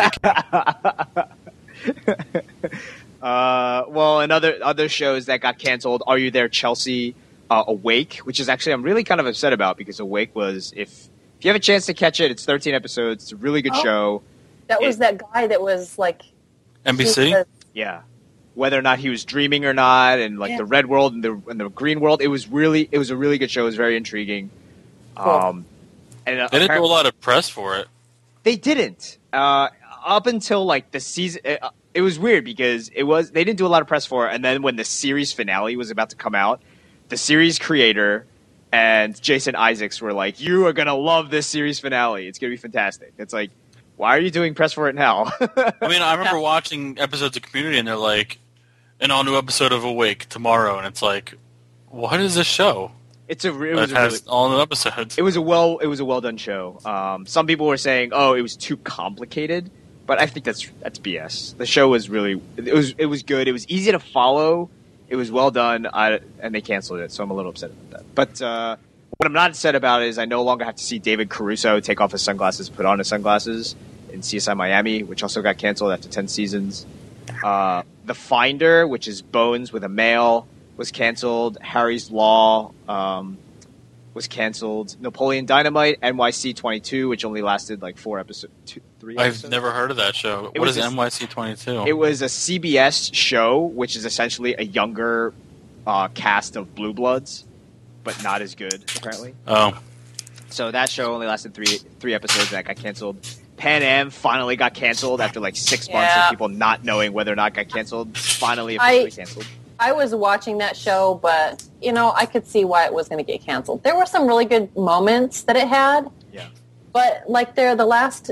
get canceled. Uh, well, and other other shows that got canceled. Are You There, Chelsea? Uh, Awake, which is actually I'm really kind of upset about because Awake was if if you have a chance to catch it, it's thirteen episodes. It's a really good Oh. show. That was It- that guy that was like N B C? he was- Yeah, whether or not he was dreaming or not, and like Yeah. the red world and the and the green world. It was really it was a really good show. It was very intriguing. Cool. Um, and uh, They didn't do a apparently- lot of press for it. They didn't. Uh, up until like the season, it, it was weird because it was they didn't do a lot of press for it, and then when the series finale was about to come out, the series creator and Jason Isaacs were like, "You are gonna love this series finale. It's gonna be fantastic." It's like, why are you doing press for it now? I mean, I remember watching episodes of Community, and they're like, an all-new episode of Awake tomorrow, and it's like, what is this show? It's a re- it It was a has really, all-new episodes. it was a well it was a well done show. Um, some people were saying, "Oh, it was too complicated," but I think that's that's B S. The show was really it was it was good. It was easy to follow. It was well done, I, and they canceled it, so I'm a little upset about that. But uh, what I'm not upset about is I no longer have to see David Caruso take off his sunglasses, put on his sunglasses in C S I Miami, which also got canceled after ten seasons. Uh, The Finder, which is Bones with a male, was canceled. Harry's Law um, was canceled. Napoleon Dynamite, N Y C twenty-two, which only lasted like four episodes, two, three I've episodes. never heard of that show. It What was is this- N Y C twenty-two? It was a C B S show, which is essentially a younger uh, cast of Blue Bloods, but not as good, apparently. Oh, So that show only lasted three three episodes, and that got canceled. Pan Am finally got canceled after like six months Yeah. of people not knowing whether or not it got canceled. Finally, I- officially canceled. I was watching that show, but you know, I could see why it was going to get canceled. There were some really good moments that it had, Yeah. but like there, the last,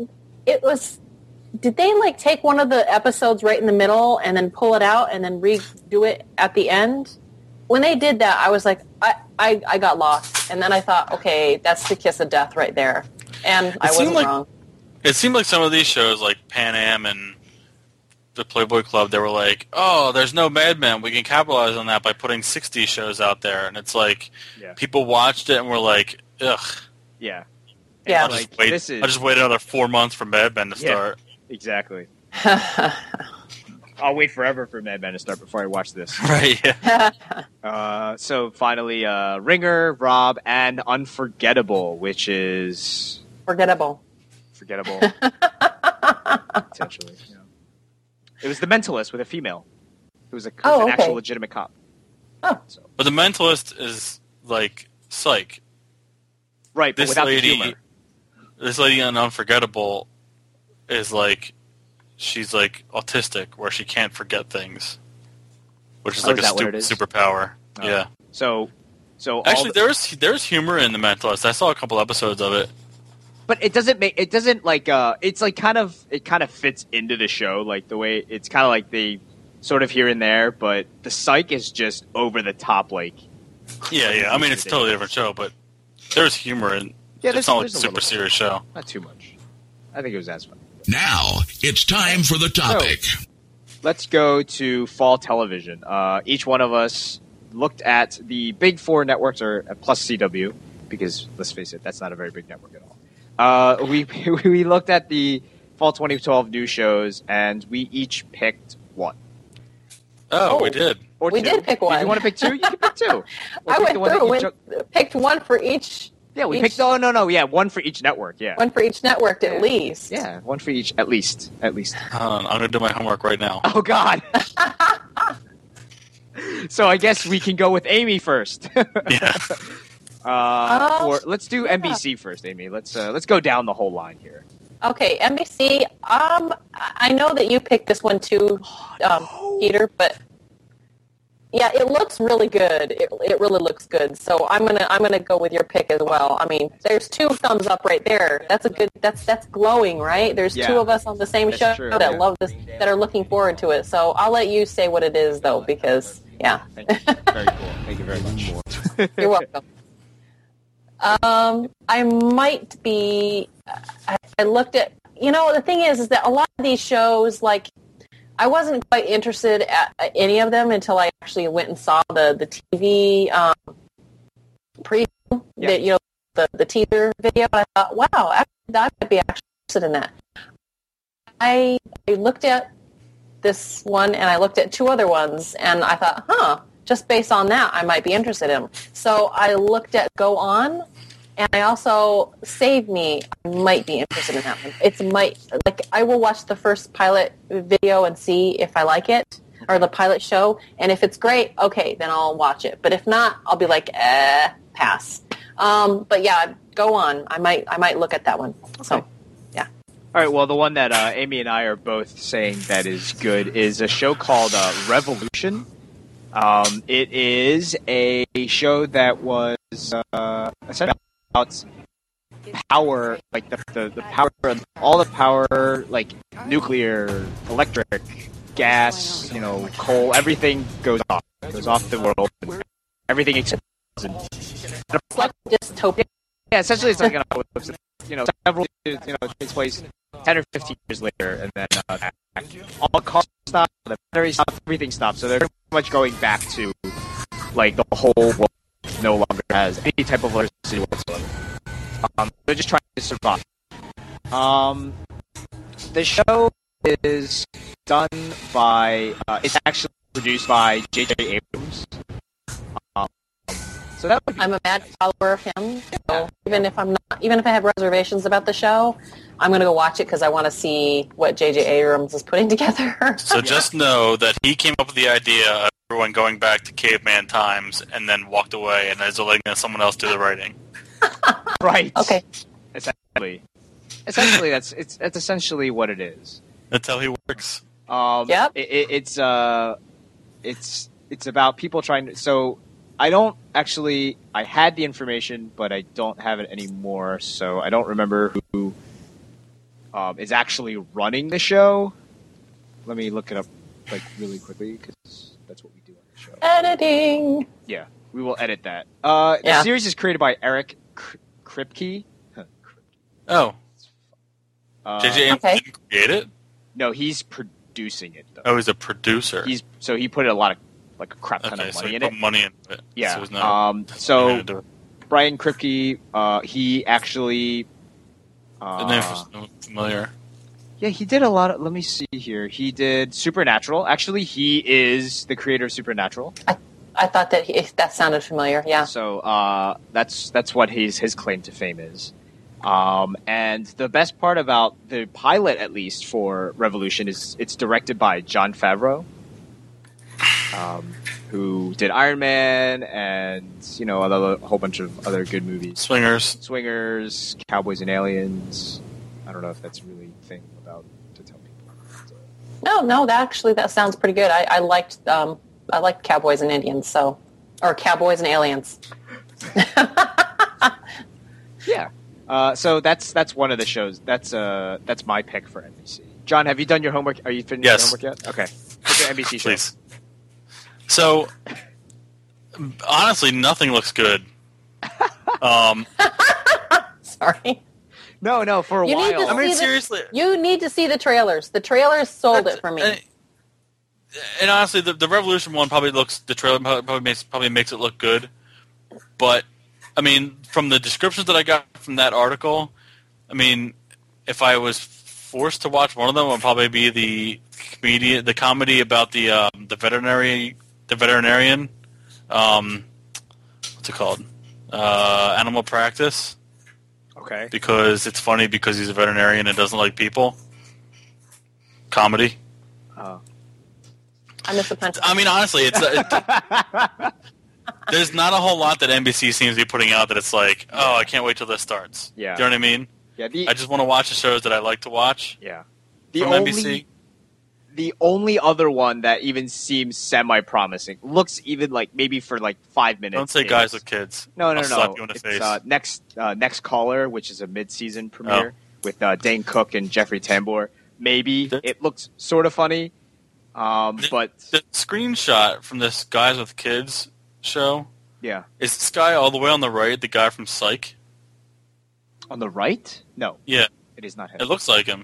it was. Did they like take one of the episodes right in the middle and then pull it out and then redo it at the end? When they did that, I was like, I, I, I got lost, and then I thought, okay, that's the kiss of death right there, and I seemed wasn't like- wrong. it seemed like some of these shows, like Pan Am and the Playboy Club, they were like, "Oh, there's no Mad Men. We can capitalize on that by putting sixty shows out there." And it's like Yeah. people watched it and were like, "Ugh, Yeah. Yeah. I'll And, just like, wait. this is I'll just wait another four months for Mad Men to Yeah. start." exactly. I'll wait forever for Mad Men to start before I watch this. Right? Yeah. Uh, so finally, uh, Ringer, Rob, and Unforgettable, which is Forgettable. forgettable. Potentially. Yeah. It was The Mentalist with a female. It was, a, it was Oh, an okay. actual legitimate cop. Oh. So, But The Mentalist is like Psych. right, but This without lady, the humor. this lady on Unforgettable is like, she's like autistic, where she can't forget things, which is Oh, like is a that what stu- it is? superpower. Oh. Yeah. So, so all Actually, the- there's there's humor in The Mentalist. I saw a couple episodes of it. but it doesn't make it doesn't like uh it's like kind of it kind of fits into the show, like the way it's kind of like they sort of here and there, but the Psych is just over the top, like Yeah, yeah. I mean, it's a totally different show, but there's humor in. Yeah, it's there's- not like a there's a super little. serious show. not too much. I think it was as fun. Now it's time for the topic. Let's go to fall television. Uh, each one of us looked at the big four networks, or uh, plus C W, because let's face it, that's not a very big network at all. Uh, we we looked at the fall twenty twelve news shows, and we each picked one. Oh, Oh. we did. Or We two. did pick one. If you want to pick two? You can pick two. Or I pick went the one that through, you went, cho- picked one for each, Yeah, we each- picked. Oh no, no, yeah, one for each network. Yeah, one for each network at Yeah. least. yeah, one for each, at least, at least. Hold on, I'm gonna do my homework right now. Oh God. So I guess we can go with Amy first. Yeah. Uh, Oh, or let's do N B C first, Amy. Let's uh, let's go down the whole line here. Okay, N B C. Um, I know that you picked this one too, um, Peter, but yeah, it looks really good. It, it really looks good. So I'm gonna I'm gonna go with your pick as well. I mean, there's two thumbs up right there. That's a good. That's that's glowing, right? There's Yeah. two of us on the same That's show true, that yeah. love this, that are looking forward to it. So I'll let you say what it is, though, because yeah, Thank you. Very cool. Thank you very much. you're welcome. Um, I might be. I, I looked at. You know, the thing is, is that a lot of these shows, like, I wasn't quite interested at, at any of them until I actually went and saw the the T V um, preview. Yeah. The, you know, the the teaser video. I thought, wow, actually, I might be actually interested in that. I I looked at this one and I looked at two other ones, and I thought, huh. Just based on that, I might be interested in. So I looked at Go On, and I also Save Me. I might be interested in that one. It's might like I will watch the first pilot video and see if I like it. or the pilot show, and if it's great, okay, then I'll watch it. But if not, I'll be like, eh, pass. Um, but yeah, go on. I might I might look at that one. So, yeah. All right. Well, the one that uh, Amy and I are both saying that is good is a show called uh, Revolution. Um, it is a show that was uh, essentially about power, like the, the, the power, all the power, like nuclear, electric, gas, you know, coal, everything goes off, goes off the world. Everything explodes. It's like dystopia. Yeah, essentially it's like an apocalypse. You know, several, you know, it takes place ten or fifteen years later, and then uh, all cars stop, the battery stops, everything stops. So they're pretty much going back to, like, the whole world no longer has any type of electricity whatsoever. Um, they're just trying to survive. Um, the show is done by, uh, it's actually produced by J J Abrams. Um, so that would be I'm a mad follower of him. So even if I'm not, even if I have reservations about the show, I'm going to go watch it because I want to see what J J Abrams is putting together. So just know that he came up with the idea of everyone going back to caveman times and then walked away and is letting someone else do the writing. right. Okay. Essentially, essentially that's it's that's essentially what it is. That's how he works. Um, Yep. It, it, it's uh, it's it's about people trying to. So I don't actually. I had the information, but I don't have it anymore. So I don't remember who um, is actually running the show. Let me look it up like really quickly because that's what we do on the show. Editing. Yeah, we will edit that. Uh, the Yeah. series is created by Eric K- Kripke. Huh, Oh, uh, J J Abrams okay. didn't create it? No, he's producing it though. Oh, he's a producer. He's so he put a lot of like a crap ton okay, of so money he in put it. money into it. Yeah. So, it's not, um, he so had to do it. Brian Kripke, uh, he actually. Uh, The name was familiar. yeah, he did a lot of. Let me see here. He did Supernatural. Actually, he is the creator of Supernatural. I thought that he, that sounded familiar. Yeah. So uh, that's that's what his his claim to fame is. Um, and the best part about the pilot, at least for Revolution, is it's directed by Jon Favreau, um, who did Iron Man and you know a whole bunch of other good movies. Swingers. Swingers, Cowboys and Aliens. I don't know if that's really a thing about to tell people. So, No, no, that actually that sounds pretty good. I, I liked um, I liked Cowboys and Indians, so or Cowboys and Aliens. yeah. Uh, so that's that's one of the shows. That's uh that's my pick for N B C. John, have you done your homework? Are you finished Yes. your homework yet? Okay. What's your N B C show? Please. So, honestly, nothing looks good. Um, Sorry. No, no, for a You need while. to I mean, see the- seriously. You need to see the trailers. The trailers sold That's- it for me. And, and honestly, the, the Revolution one probably looks. The trailer probably probably makes probably makes it look good, but I mean, from the descriptions that I got from that article, I mean, if I was forced to watch one of them, it would probably be the comedian, the comedy about the um, the veterinary, the veterinarian. Um, what's it called? Uh, Animal Practice. Okay. Because it's funny because he's a veterinarian and doesn't like people. Comedy. Oh. I miss the punch. I mean, honestly, it's it, there's not a whole lot that N B C seems to be putting out that it's like, oh, I can't wait till this starts. Yeah. Do you know what I mean? Yeah. The, I just want to watch the shows that I like to watch yeah. The from only N B C. the only other one that even seems semi-promising looks even like maybe for like five minutes. Don't say is- guys with kids. No, no, I'll no. slap you in the It's face. uh, next uh, next caller, which is a mid-season premiere with uh, Dane Cook and Jeffrey Tambor. Maybe The- it looks sort of funny, um, The- but The screenshot from this guys with kids show yeah, is this guy all the way on the right, the guy from Psych. on the right, no, Yeah, it is not him. it looks like him.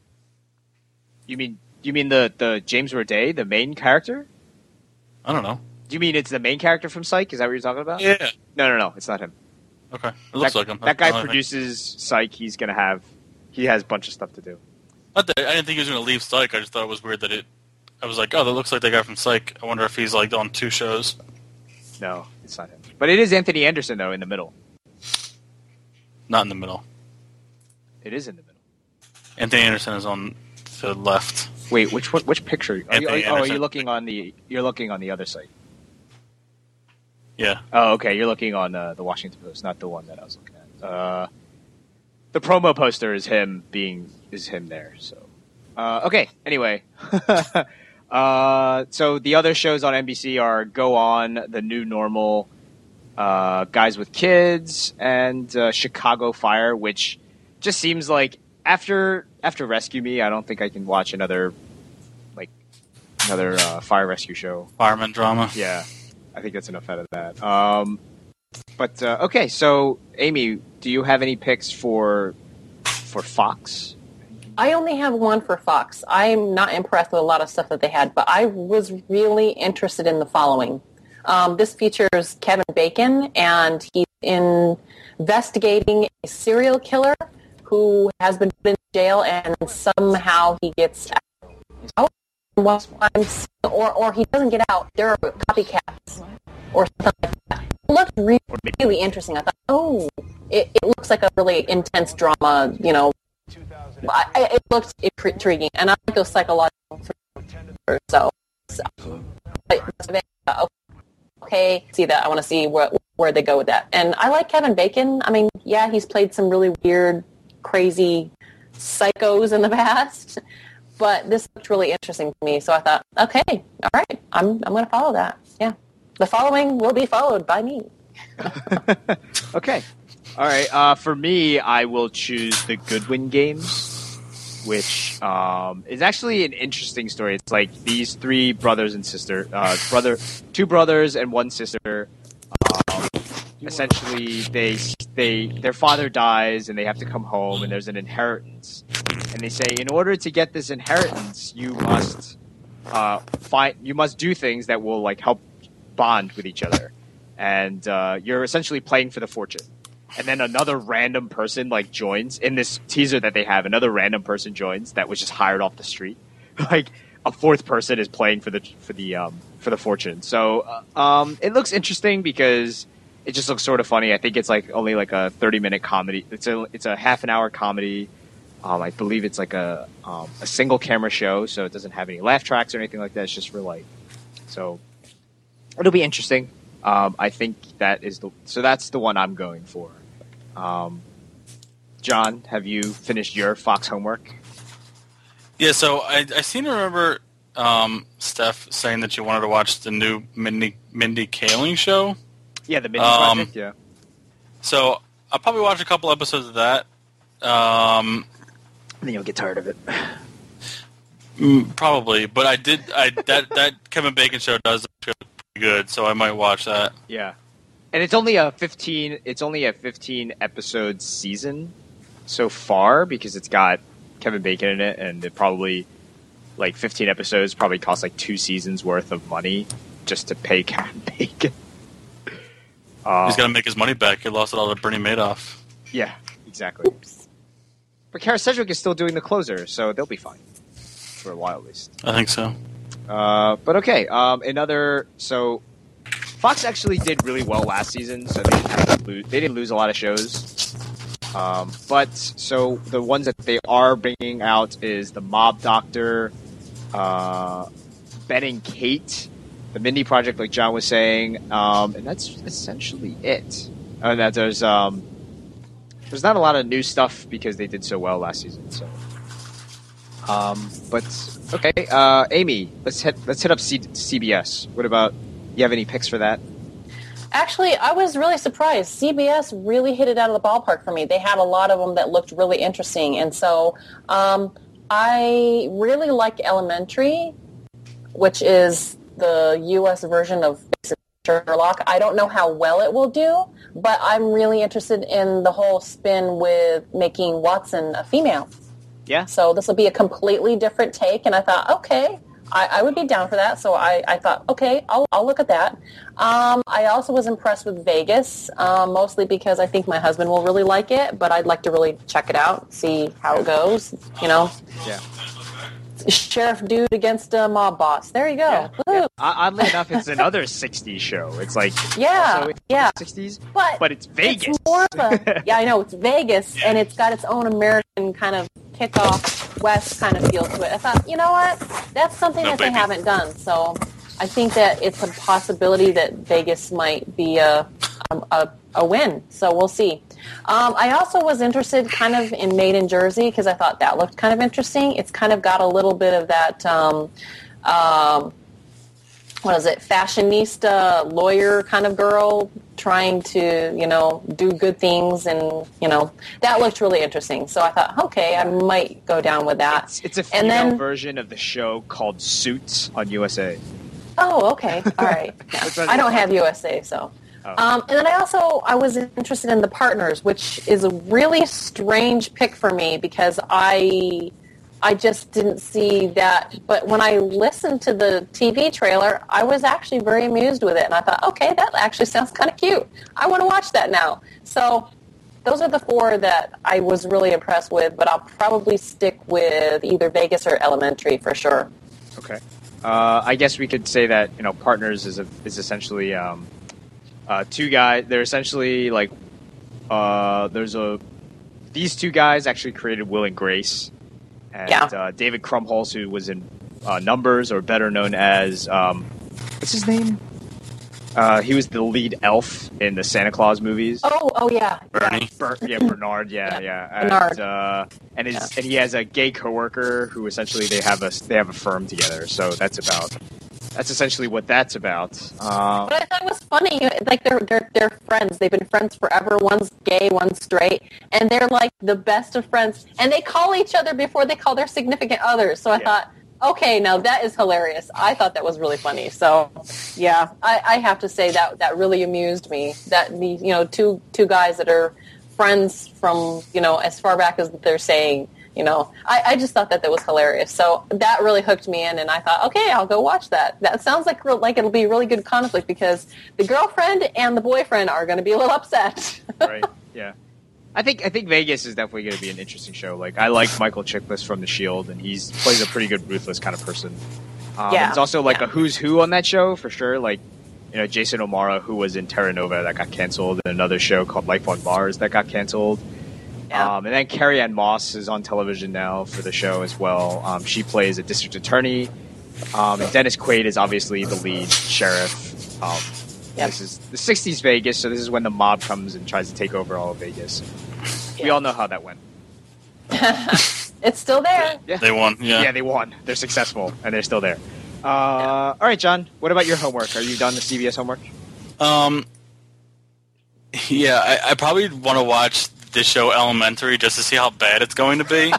You mean you mean the the James Roday, the main character? I don't know. Do you mean it's the main character from Psych? Is that what you're talking about? Yeah. No, no, no, it's not him. Okay. It looks that, like him. That guy That's the only thing. produces Psych. He's gonna have he has a bunch of stuff to do. Not that, I didn't think he was going to leave Psych. I just thought it was weird that it. I was like, oh, that looks like that guy from Psych. I wonder if he's like on two shows. No, it's not him. But it is Anthony Anderson though in the middle. Not in the middle. It is in the middle. Anthony Anderson is on the left. Wait, which one, which picture? Are you, Anthony are, you- oh, are Anderson. you looking on the? You're looking on the other site. Yeah. Oh, okay. You're looking on uh, the Washington Post, not the one that I was looking at. Uh, the promo poster is him being is him there. So, uh, okay. Anyway, uh, so the other shows on N B C are Go On, The New Normal, uh, Guys with Kids, and uh, Chicago Fire, which just seems like after after Rescue Me, I don't think I can watch another like another uh, fire rescue show. Fireman drama. Yeah. I think that's enough out of that. Um, but uh, okay, so Amy, do you have any picks for for Fox? I only have one for Fox. I'm not impressed with a lot of stuff that they had, but I was really interested in the following. Um, this features Kevin Bacon, and he's investigating a serial killer who has been put in jail, and somehow he gets out. Or, or he doesn't get out. There are copycats or something like that. It looked really, really interesting. I thought, oh, it, it looks like a really intense drama, you know. I, I, it looked intriguing, and I like those psychological thrillers. So, so okay, see that. I want to see where, where they go with that. And I like Kevin Bacon. I mean, yeah, he's played some really weird, crazy psychos in the past. But this looked really interesting to me, so I thought, okay, all right, I'm I'm going to follow that. Yeah, the following will be followed by me. Okay, all right. Uh, for me, I will choose the Goodwin Games, which um, is actually an interesting story. It's like these three brothers and sister, uh, brother, two brothers and one sister. Um, essentially, they they their father dies and they have to come home, and there's an inheritance. And they say, in order to get this inheritance, you must uh, find, you must do things that will like help bond with each other, and uh, you're essentially playing for the fortune. And then another random person like joins in this teaser that they have. Another random person joins that was just hired off the street. Like a fourth person is playing for the for the um, for the fortune. So uh, um, it looks interesting because it just looks sort of funny. I think it's like only like a thirty minute comedy. It's a it's a half an hour comedy. Um, I believe it's like a um, a single camera show, so it doesn't have any laugh tracks or anything like that. It's just for like, so it'll be interesting. Um, I think that is the so that's the one I'm going for. Um, John, have you finished your Fox homework? Yeah, so I I seem to remember um, Steph saying that you wanted to watch the new Mindy Mindy Kaling show. Yeah, the Mindy Um, Project. Yeah. So I'll probably watch a couple episodes of that. Um, And then you'll get tired of it. Mm, Probably, but I did. I that that Kevin Bacon show does look pretty good, so I might watch that. Yeah, and it's only a fifteen. It's only a fifteen episode season so far because it's got Kevin Bacon in it, and it probably like fifteen episodes probably cost like two seasons worth of money just to pay Kevin Bacon. Uh, He's got to make his money back. He lost it all to Bernie Madoff. Yeah, exactly. But Kara Sedgwick is still doing the closer, so they'll be fine for a while at least. I think so. Uh, but okay, um, another so Fox actually did really well last season, so they didn't, have to lose, they didn't lose a lot of shows. Um, but so the ones that they are bringing out is the Mob Doctor, uh, Ben and Kate, the Mindy Project, like John was saying, um, and that's essentially it. And that there's um, there's not a lot of new stuff because they did so well last season. So, um, but okay, uh, Amy, let's hit let's hit up C- CBS. What about you? Have any picks for that? Actually, I was really surprised. C B S really hit it out of the ballpark for me. They had a lot of them that looked really interesting. And so um, I really like Elementary, which is the U S version of Sherlock. I don't know how well it will do, but I'm really interested in the whole spin with making Watson a female. Yeah. So this will be a completely different take. And I thought, okay, I, I would be down for that. So I, I thought, okay, I'll, I'll look at that. Um, I also was impressed with Vegas, um, mostly because I think my husband will really like it, but I'd like to really check it out, see how it goes, you know. Yeah. Sheriff dude against a mob boss. There you go. Yeah. Woo. Yeah. Oddly enough, it's another sixties show. It's like Yeah, also in yeah. the sixties, But, but it's Vegas. It's more of a, yeah, I know, it's Vegas, and it's got its own American kind of kickoff West kind of feel to it. I thought, you know what? That's something No, that baby. they haven't done. So I think that it's a possibility that Vegas might be a a, a win. So we'll see. Um, I also was interested kind of in Made in Jersey because I thought that looked kind of interesting. It's kind of got a little bit of that, um, um, what is it, fashionista lawyer kind of girl trying to, you know, do good things. And, you know, that looked really interesting. So I thought, okay, I might go down with that. It's, it's a female and then, version of the show called Suits on U S A. Oh, okay. All right. Yeah. I don't have U S A, so. Oh. Um, and then I also, I was interested in The Partners, which is a really strange pick for me because I, I just didn't see that. But when I listened to the T V trailer, I was actually very amused with it. And I thought, okay, that actually sounds kind of cute. I want to watch that now. So those are the four that I was really impressed with, but I'll probably stick with either Vegas or Elementary for sure. Okay. Uh, I guess we could say that, you know, Partners is a, is essentially um, uh, two guys. They're essentially like uh, there's a these two guys actually created Will and Grace, and Yeah. uh, David Krumholtz, who was in uh, Numbers, or better known as um, what's his name? Uh, he was the lead elf in the Santa Claus movies. Oh, oh yeah. Bernie. Yeah. Ber- yeah, Bernard. Yeah, Yeah, yeah. And, Bernard. uh, and, his, Yeah. and he has a gay coworker who essentially they have a they have a firm together. So that's about that's essentially what that's about. Um, But I thought it was funny. Like they're they're they're friends. They've been friends forever. One's gay, one's straight, and they're like the best of friends. And they call each other before they call their significant others. So I Yeah. thought, okay, now that is hilarious. I thought that was really funny. So yeah, I, I have to say that that really amused me. That the you know two two guys that are friends from you know as far back as they're saying. You know, I, I just thought that that was hilarious. So that really hooked me in, and I thought, okay, I'll go watch that. That sounds like real, like it'll be a really good conflict because the girlfriend and the boyfriend are going to be a little upset. right? Yeah. I think I think Vegas is definitely going to be an interesting show. Like I like Michael Chiklis from The Shield, and he's plays a pretty good ruthless kind of person. Um, Yeah, It's also like yeah. a who's who on that show for sure. Like you know Jason O'Mara, who was in Terra Nova that got canceled, and another show called Life on Mars that got canceled. Yeah. Um, and then Carrie Ann Moss is on television now for the show as well. Um, she plays a district attorney. Um, and Dennis Quaid is obviously the lead sheriff. Um, Yep. This is the sixties Vegas, so this is when the mob comes and tries to take over all of Vegas. We Yeah. all know how that went. It's still there. Yeah. They won. Yeah. Yeah, they won. They're successful, and they're still there. Uh, All right, John, what about your homework? Are you done the C B S homework? Um. Yeah, I, I probably want to watch this show Elementary just to see how bad it's going to be.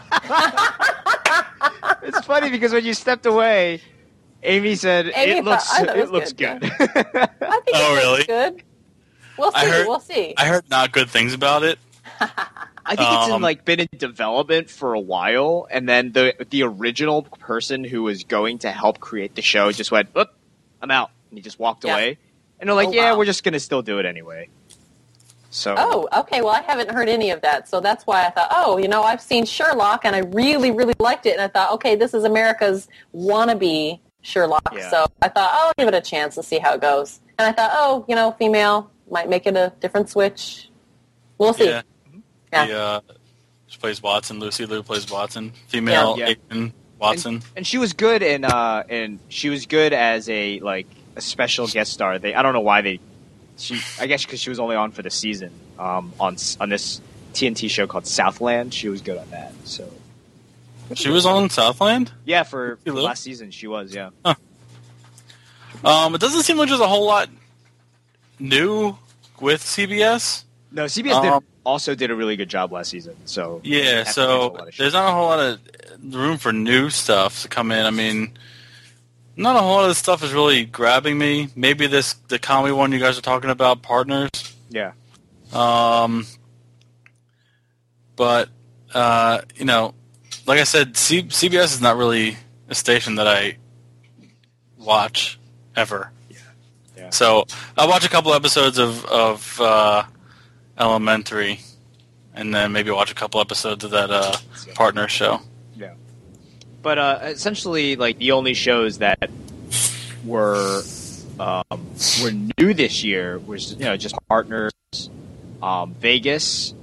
It's funny because when you stepped away, Amy said Amy it looks thought- I thought it it was looks good, good. I think Oh, it really? looks good. We'll see. I heard- we'll see. I heard not good things about it. I think it's in, Um, like been in development for a while, and then the the original person who was going to help create the show just went, "Oop, I'm out," and he just walked Yeah. away. And they're like, Oh, "Yeah, wow. we're just gonna still do it anyway." So, Oh, okay. Well, I haven't heard any of that, so that's why I thought, oh, you know, I've seen Sherlock, and I really, really liked it, and I thought, okay, this is America's wannabe Sherlock. Yeah. So I thought, oh, I'll give it a chance to see how it goes. And I thought, oh, you know, female might make it a different switch. We'll see. Yeah. Yeah. The, uh, she plays Watson. Lucy Liu plays Watson. Female Yeah. Aiden Watson. and she was good in, uh, and she was good as a like a special guest star. They, I don't know why they, she, I guess because she was only on for the season, um, on s- on this T N T show called Southland. She was good on that. So, She was on Southland. yeah, for, for Lucy Liu? last season she was, yeah. Um, it doesn't seem like there's a whole lot new with C B S. No, C B S Um, did, also did a really good job last season. So Yeah, have to cancel a so lot of shit. there's not a whole lot of room for new stuff to come in. I mean, not a whole lot of this stuff is really grabbing me. Maybe this the comedy one you guys are talking about, Partners. yeah, Um, but uh, you know, like I said, C- CBS is not really a station that I watch ever. yeah. So I'll watch a couple episodes of of uh, Elementary, and then maybe watch a couple episodes of that uh, Partner show. Yeah. But uh, essentially, like the only shows that were um, were new this year was you know just Partners, um, Vegas,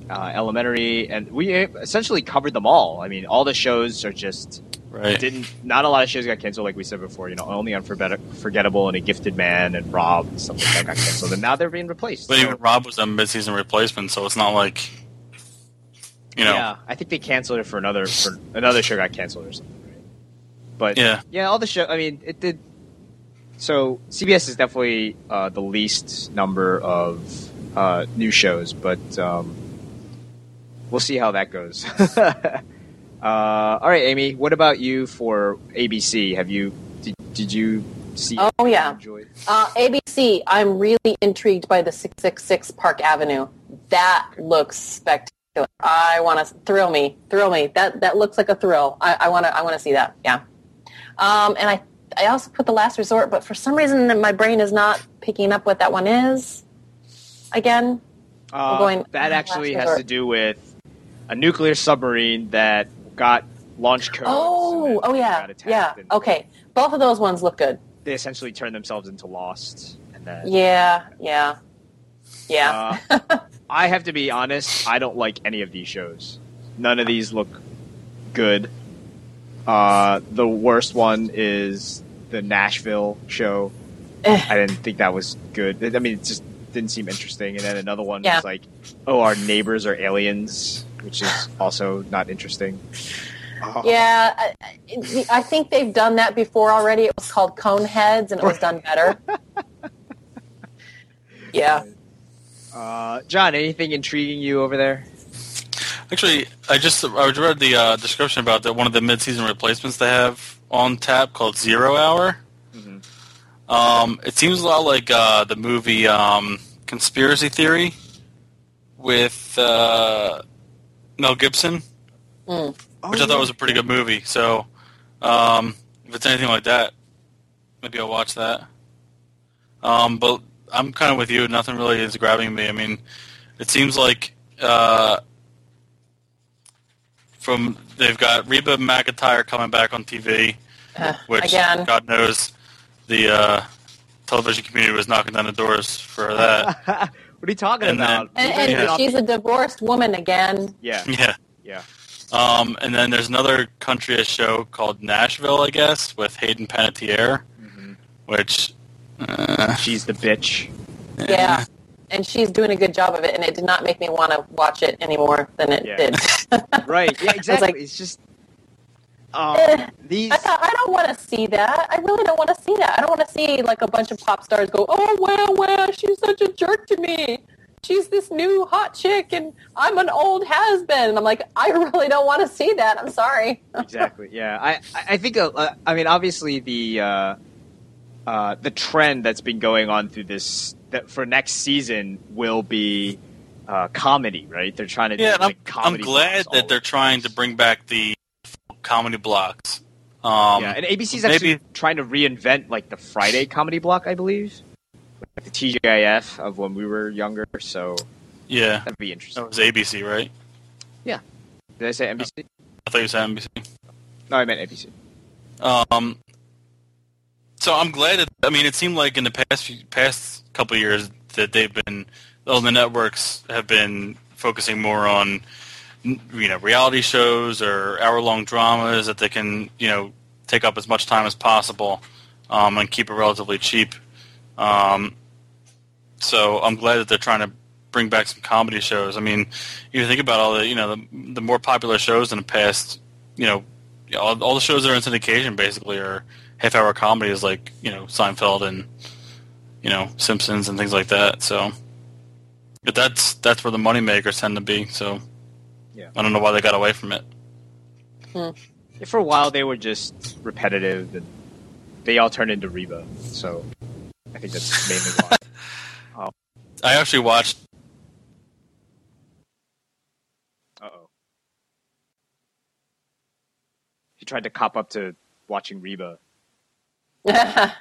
uh, Elementary, and we essentially covered them all. I mean, all the shows are just right. Didn't not a lot of shows got canceled, like we said before. You know, only Unforgettable and A Gifted Man and Rob and stuff like that got canceled, and now they're being replaced. But so. even Rob was a mid-season replacement, so it's not like you know. Yeah, I think they canceled it for another for another show got canceled or something. Right? But yeah, yeah, all the show. I mean, it did. So C B S is definitely uh, the least number of uh, new shows, but um, we'll see how that goes. uh, all right, Amy, what about you for A B C? Have you did, did you see? Oh yeah, uh, A B C. I'm really intrigued by the six six six Park Avenue. That looks spectacular. I want to thrill me, thrill me. That that looks like a thrill. I want to I want to see that. Yeah, um, and I. I also put The Last Resort, but for some reason my brain is not picking up what that one is. Again, uh, going, that actually has to do with a nuclear submarine that got launch codes. Oh, oh yeah, yeah. Okay, both of those ones look good. They essentially turn themselves into Lost, and then yeah, yeah, yeah. Uh, I have to be honest. I don't like any of these shows. None of these look good. Uh, the worst one is the Nashville show. I didn't think that was good. I mean, it just didn't seem interesting. And then another one yeah. was like, oh, our neighbors are aliens, which is also not interesting. Oh. Yeah, I, I think they've done that before already. It was called Coneheads, and it was done better. yeah. Uh, John, anything intriguing you over there? Actually, I just I read the uh, description about the, one of the mid-season replacements they have on tap called Zero Hour. Mm-hmm. Um, it seems a lot like uh, the movie um, Conspiracy Theory with uh, Mel Gibson, mm. which oh, I thought yeah. was a pretty good movie. So um, if it's anything like that, maybe I'll watch that. Um, but I'm kind of with you. Nothing really is grabbing me. I mean, it seems like... Uh, From they've got Reba McEntire coming back on T V, uh, which again. God knows the uh, television community was knocking down the doors for that. What are you talking and about? Then, and and yeah. she's a divorced woman again. Yeah, yeah, yeah. Um, and then there's another country show called Nashville, I guess, with Hayden Panettiere, mm-hmm. which uh, she's the bitch. Yeah. yeah. And she's doing a good job of it, and it did not make me want to watch it any more than it yeah. did. Right, yeah, exactly. Like, it's just... Um, eh, these... I thought, I don't want to see that. I really don't want to see that. I don't want to see, like, a bunch of pop stars go, oh, well, well, she's such a jerk to me. She's this new hot chick, and I'm an old has-been. And I'm like, I really don't want to see that. I'm sorry. Exactly, yeah. I, I think, uh, I mean, obviously the... Uh, uh, the trend that's been going on through this that for next season will be uh, comedy, right? They're trying to yeah. do like, I'm, comedy. I'm glad that they're trying to bring back the comedy blocks. Um, yeah, and A B C's actually maybe, trying to reinvent like the Friday comedy block, I believe, like the T G I F of when we were younger. So yeah, that'd be interesting. That was A B C, right? Yeah. Did I say N B C? I thought you said N B C. No, I meant A B C. Um. So I'm glad that, I mean, it seemed like in the past few, past couple of years that they've been, all the networks have been focusing more on, you know, reality shows or hour-long dramas that they can, you know, take up as much time as possible um, and keep it relatively cheap. Um, so I'm glad that they're trying to bring back some comedy shows. I mean, you think about all the, you know, the, the more popular shows in the past, you know, all, all the shows that are in syndication basically are half-hour comedies like, you know, Seinfeld and, you know, Simpsons and things like that. So, but that's that's where the moneymakers tend to be. So, yeah, I don't know why they got away from it. Hmm. For a while, they were just repetitive, and they all turned into Reba. So, I think that's mainly why. um, I actually watched. Uh oh. He tried to cop up to watching Reba. John,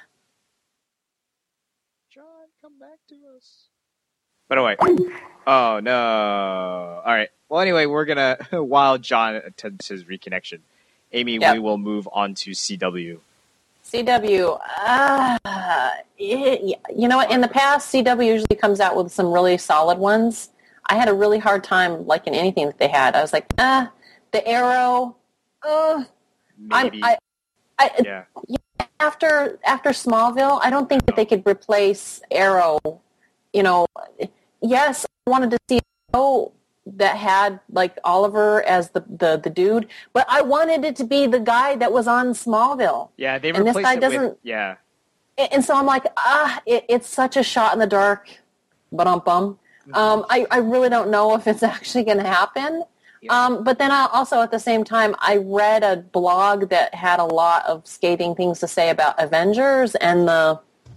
come back to us. By the way, oh no! All right. Well, anyway, we're gonna while John attempts his reconnection, Amy, yep. we will move on to C W. C W. Uh, it, you know what? In the past, C W usually comes out with some really solid ones. I had a really hard time liking anything that they had. I was like, ah, the Arrow, uh, I'm, Maybe. I, I, yeah. after after Smallville, I don't think that they could replace Arrow. You know, yes, I wanted to see a show that had like Oliver as the, the, the dude, but I wanted it to be the guy that was on Smallville. Yeah, they and replaced this guy it doesn't. with, yeah. And so I'm like, ah, it, it's such a shot in the dark. But bum. Um, I, I really don't know if it's actually going to happen. Yeah. Um, but then I also, at the same time, I read a blog that had a lot of scathing things to say about Avengers and the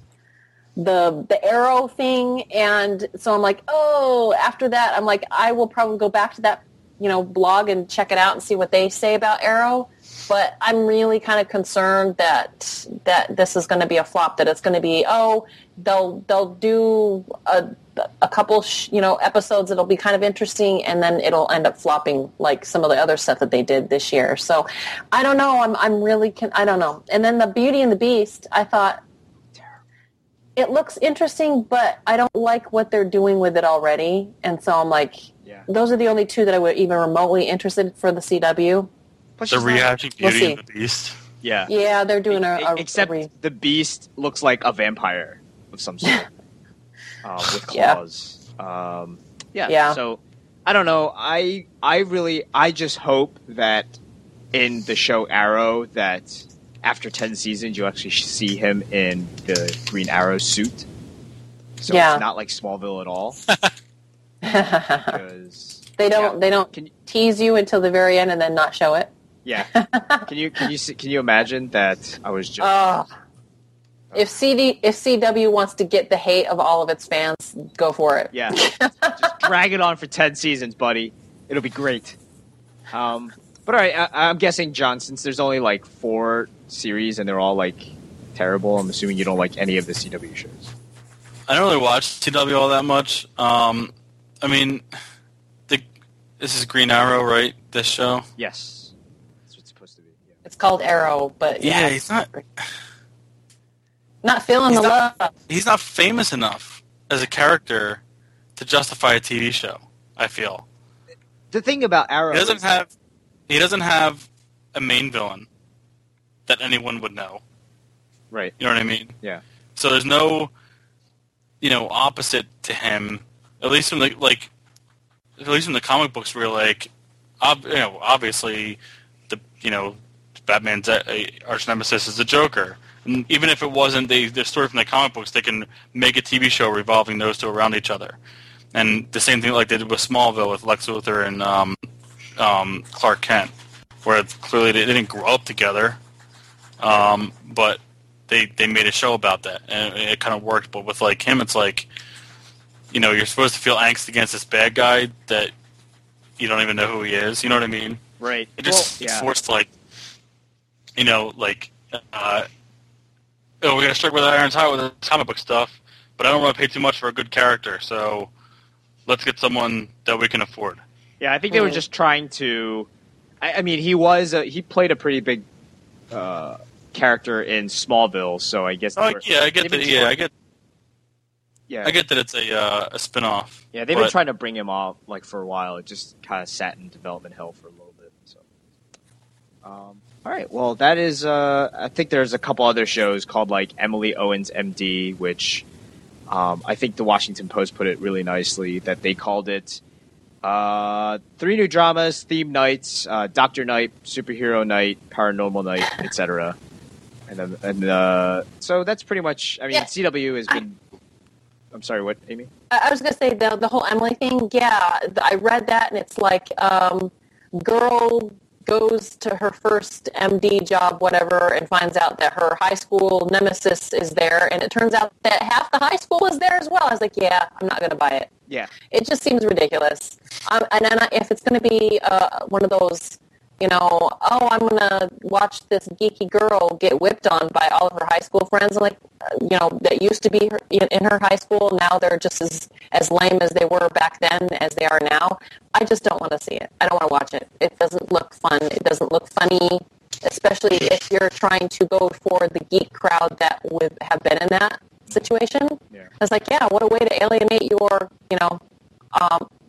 the the Arrow thing. And so I'm like, oh, after that, I'm like, I will probably go back to that, you know, blog and check it out and see what they say about Arrow. But I'm really kind of concerned that that this is going to be a flop. That it's going to be, oh, they'll they'll do a a couple, sh- you know, episodes that'll be kind of interesting, and then it'll end up flopping like some of the other stuff that they did this year. So I don't know. I'm I'm really con- I don't know. And then the Beauty and the Beast, I thought it looks interesting, but I don't like what they're doing with it already. And so I'm like, Yeah. those are the only two that I would even remotely interested for the C W. Plus The she's not- rehashing We'll Beauty see. and the Beast. Yeah. Yeah, they're doing a, a Except a re- the Beast looks like a vampire of some sort. uh, with Yeah. claws. Um, yeah. Yeah. So, I don't know. I I really, I just hope that in the show Arrow that after ten seasons you actually see him in the Green Arrow suit. So Yeah. it's not like Smallville at all. Because, they don't yeah. they don't Can you- tease you until the very end and then not show it. Yeah. Can you can you see, can you imagine that I was just Oh. If C D if C W wants to get the hate of all of its fans, go for it. Yeah. Just drag it on for ten seasons, buddy. It'll be great. Um, but all right, I, I'm guessing, John, since there's only like four series and they're all like terrible, I'm assuming you don't like any of the C W shows. I don't really watch C W all that much. Um, I mean, the, this is Green Arrow, right? This show. Yes. That's what it's supposed to be. Yeah. It's called Arrow, but yeah, Yeah, he's not. not feeling He's the not- love. He's not famous enough as a character to justify a T V show. I feel The thing about Arrow he doesn't is have. He doesn't have a main villain that anyone would know. right. You know what I mean? Yeah. So there's no, you know, opposite to him. At least in the like, at least in the comic books, where like, ob- you know, obviously, the you know, Batman's uh, arch nemesis is the Joker. And even if it wasn't the the story from the comic books, they can make a T V show revolving those two around each other. And the same thing like they did with Smallville with Lex Luthor and um, um, Clark Kent, where it's clearly they didn't grow up together, um, but they they made a show about that, and it kind of worked. But with like him, it's like, you know, you're supposed to feel angst against this bad guy that you don't even know who he is. You know what I mean? Right. It just Well, it's yeah. forced like, you know, like, uh, oh, we're gonna strike with iron tie with the comic book stuff, but I don't want to pay too much for a good character, so let's get someone that we can afford. Yeah, I think they were Mm. just trying to. I, I mean, he was a, he played a pretty big uh, character in Smallville, so I guess. they Oh were- yeah, I get they've that. been Yeah, trying- I get. Yeah, I get that it's a uh, a spin-off. yeah, they've but- been trying to bring him off like for a while. It just kind of sat in development hell for a little bit. So, um, all right, well, that is. Uh, I think there's a couple other shows called like Emily Owens M D, which um, I think the Washington Post put it really nicely that they called it. Uh, three new dramas, theme nights, uh, Doctor Night, Superhero Night, Paranormal Night, et cetera. And then, and uh, so that's pretty much. I mean, Yeah. C W has been. I'm sorry, what, Amy? I I was going to say the the whole Emily thing. Yeah, th- I read that, and it's like, um, girl goes to her first M D job, whatever, and finds out that her high school nemesis is there, and it turns out that half the high school is there as well. I was like, yeah, I'm not going to buy it. Yeah. It just seems ridiculous. Um, and then I- if it's going to be uh, one of those, you know, oh, I'm going to watch this geeky girl get whipped on by all of her high school friends, like, uh, you know, that used to be her, in, in her high school. Now they're just as, as lame as they were back then as they are now. I just don't want to see it. I don't want to watch it. It doesn't look fun. It doesn't look funny, especially if you're trying to go for the geek crowd that would have been in that situation. Yeah. I was like, yeah, what a way to alienate your, you know, um,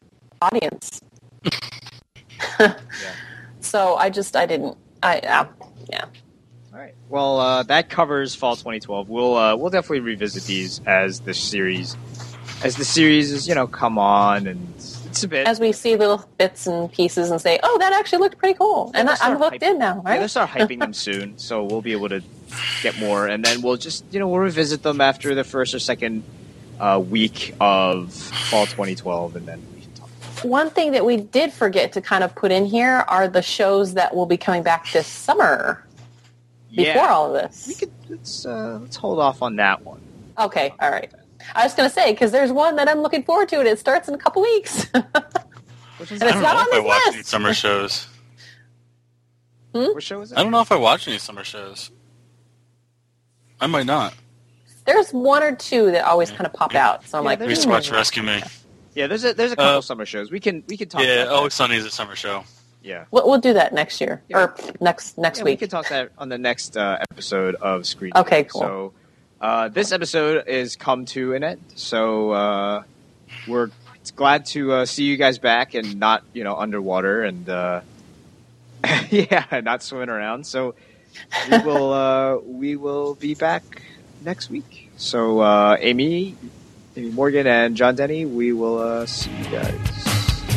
audience. yeah. So I just, I didn't, I, uh, yeah. All right. Well, uh, that covers fall twenty twelve. We'll uh, we'll definitely revisit these as the series, as the series is, you know, come on, and it's a bit as we see little bits and pieces and say, oh, that actually looked pretty cool, and I, I'm hooked hyping, in now. Right? Yeah, they'll start hyping them soon, so we'll be able to get more, and then we'll just, you know, we'll revisit them after the first or second uh, week of fall twenty twelve, and then we can talk. One thing that we did forget to kind of put in here are the shows that will be coming back this summer. Before Yeah. all of this, We could let's uh, let's hold off on that one. okay, all right. I was going to say because there's one that I'm looking forward to, and it starts in a couple weeks. Which is And I it's don't not know on if I this watch list. any summer shows. what show is it? I don't know if I watch any summer shows. I might not. There's one or two that always kind of pop out, so I'm Yeah, like, there's We just hmm. watch Rescue Me. Yeah, there's a there's a couple Uh, summer shows. We can we can talk. Yeah, about Oh, that. Sunny's a summer show. Yeah. We'll, we'll do that next year Yeah. or next next Yeah, we week. can talk that on the next uh, episode of Screen. Okay, View. cool. So uh, this episode is come to an end. So uh, we're glad to uh, see you guys back and not, you know, underwater and uh, yeah, not swimming around. So we will uh, we will be back next week. So uh, Amy, Amy Morgan, and John Denny, we will uh, see you guys.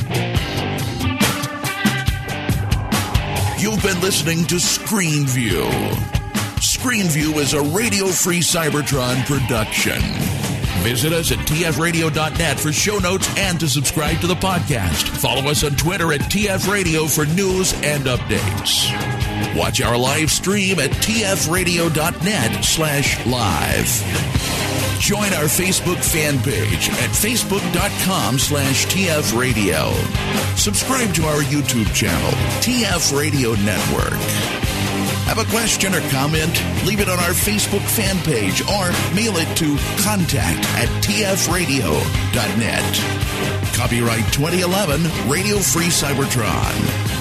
You've been listening to Screen View. Screen View is a radio-free Cybertron production. Visit us at T F radio dot net for show notes and to subscribe to the podcast. Follow us on Twitter at T F Radio for news and updates. Watch our live stream at T F radio dot net slash live. Join our Facebook fan page at facebook dot com slash T F radio. Subscribe to our YouTube channel, T F Radio Network. Have a question or comment? Leave it on our Facebook fan page or mail it to contact at T F radio dot net. Copyright twenty eleven, Radio Free Cybertron.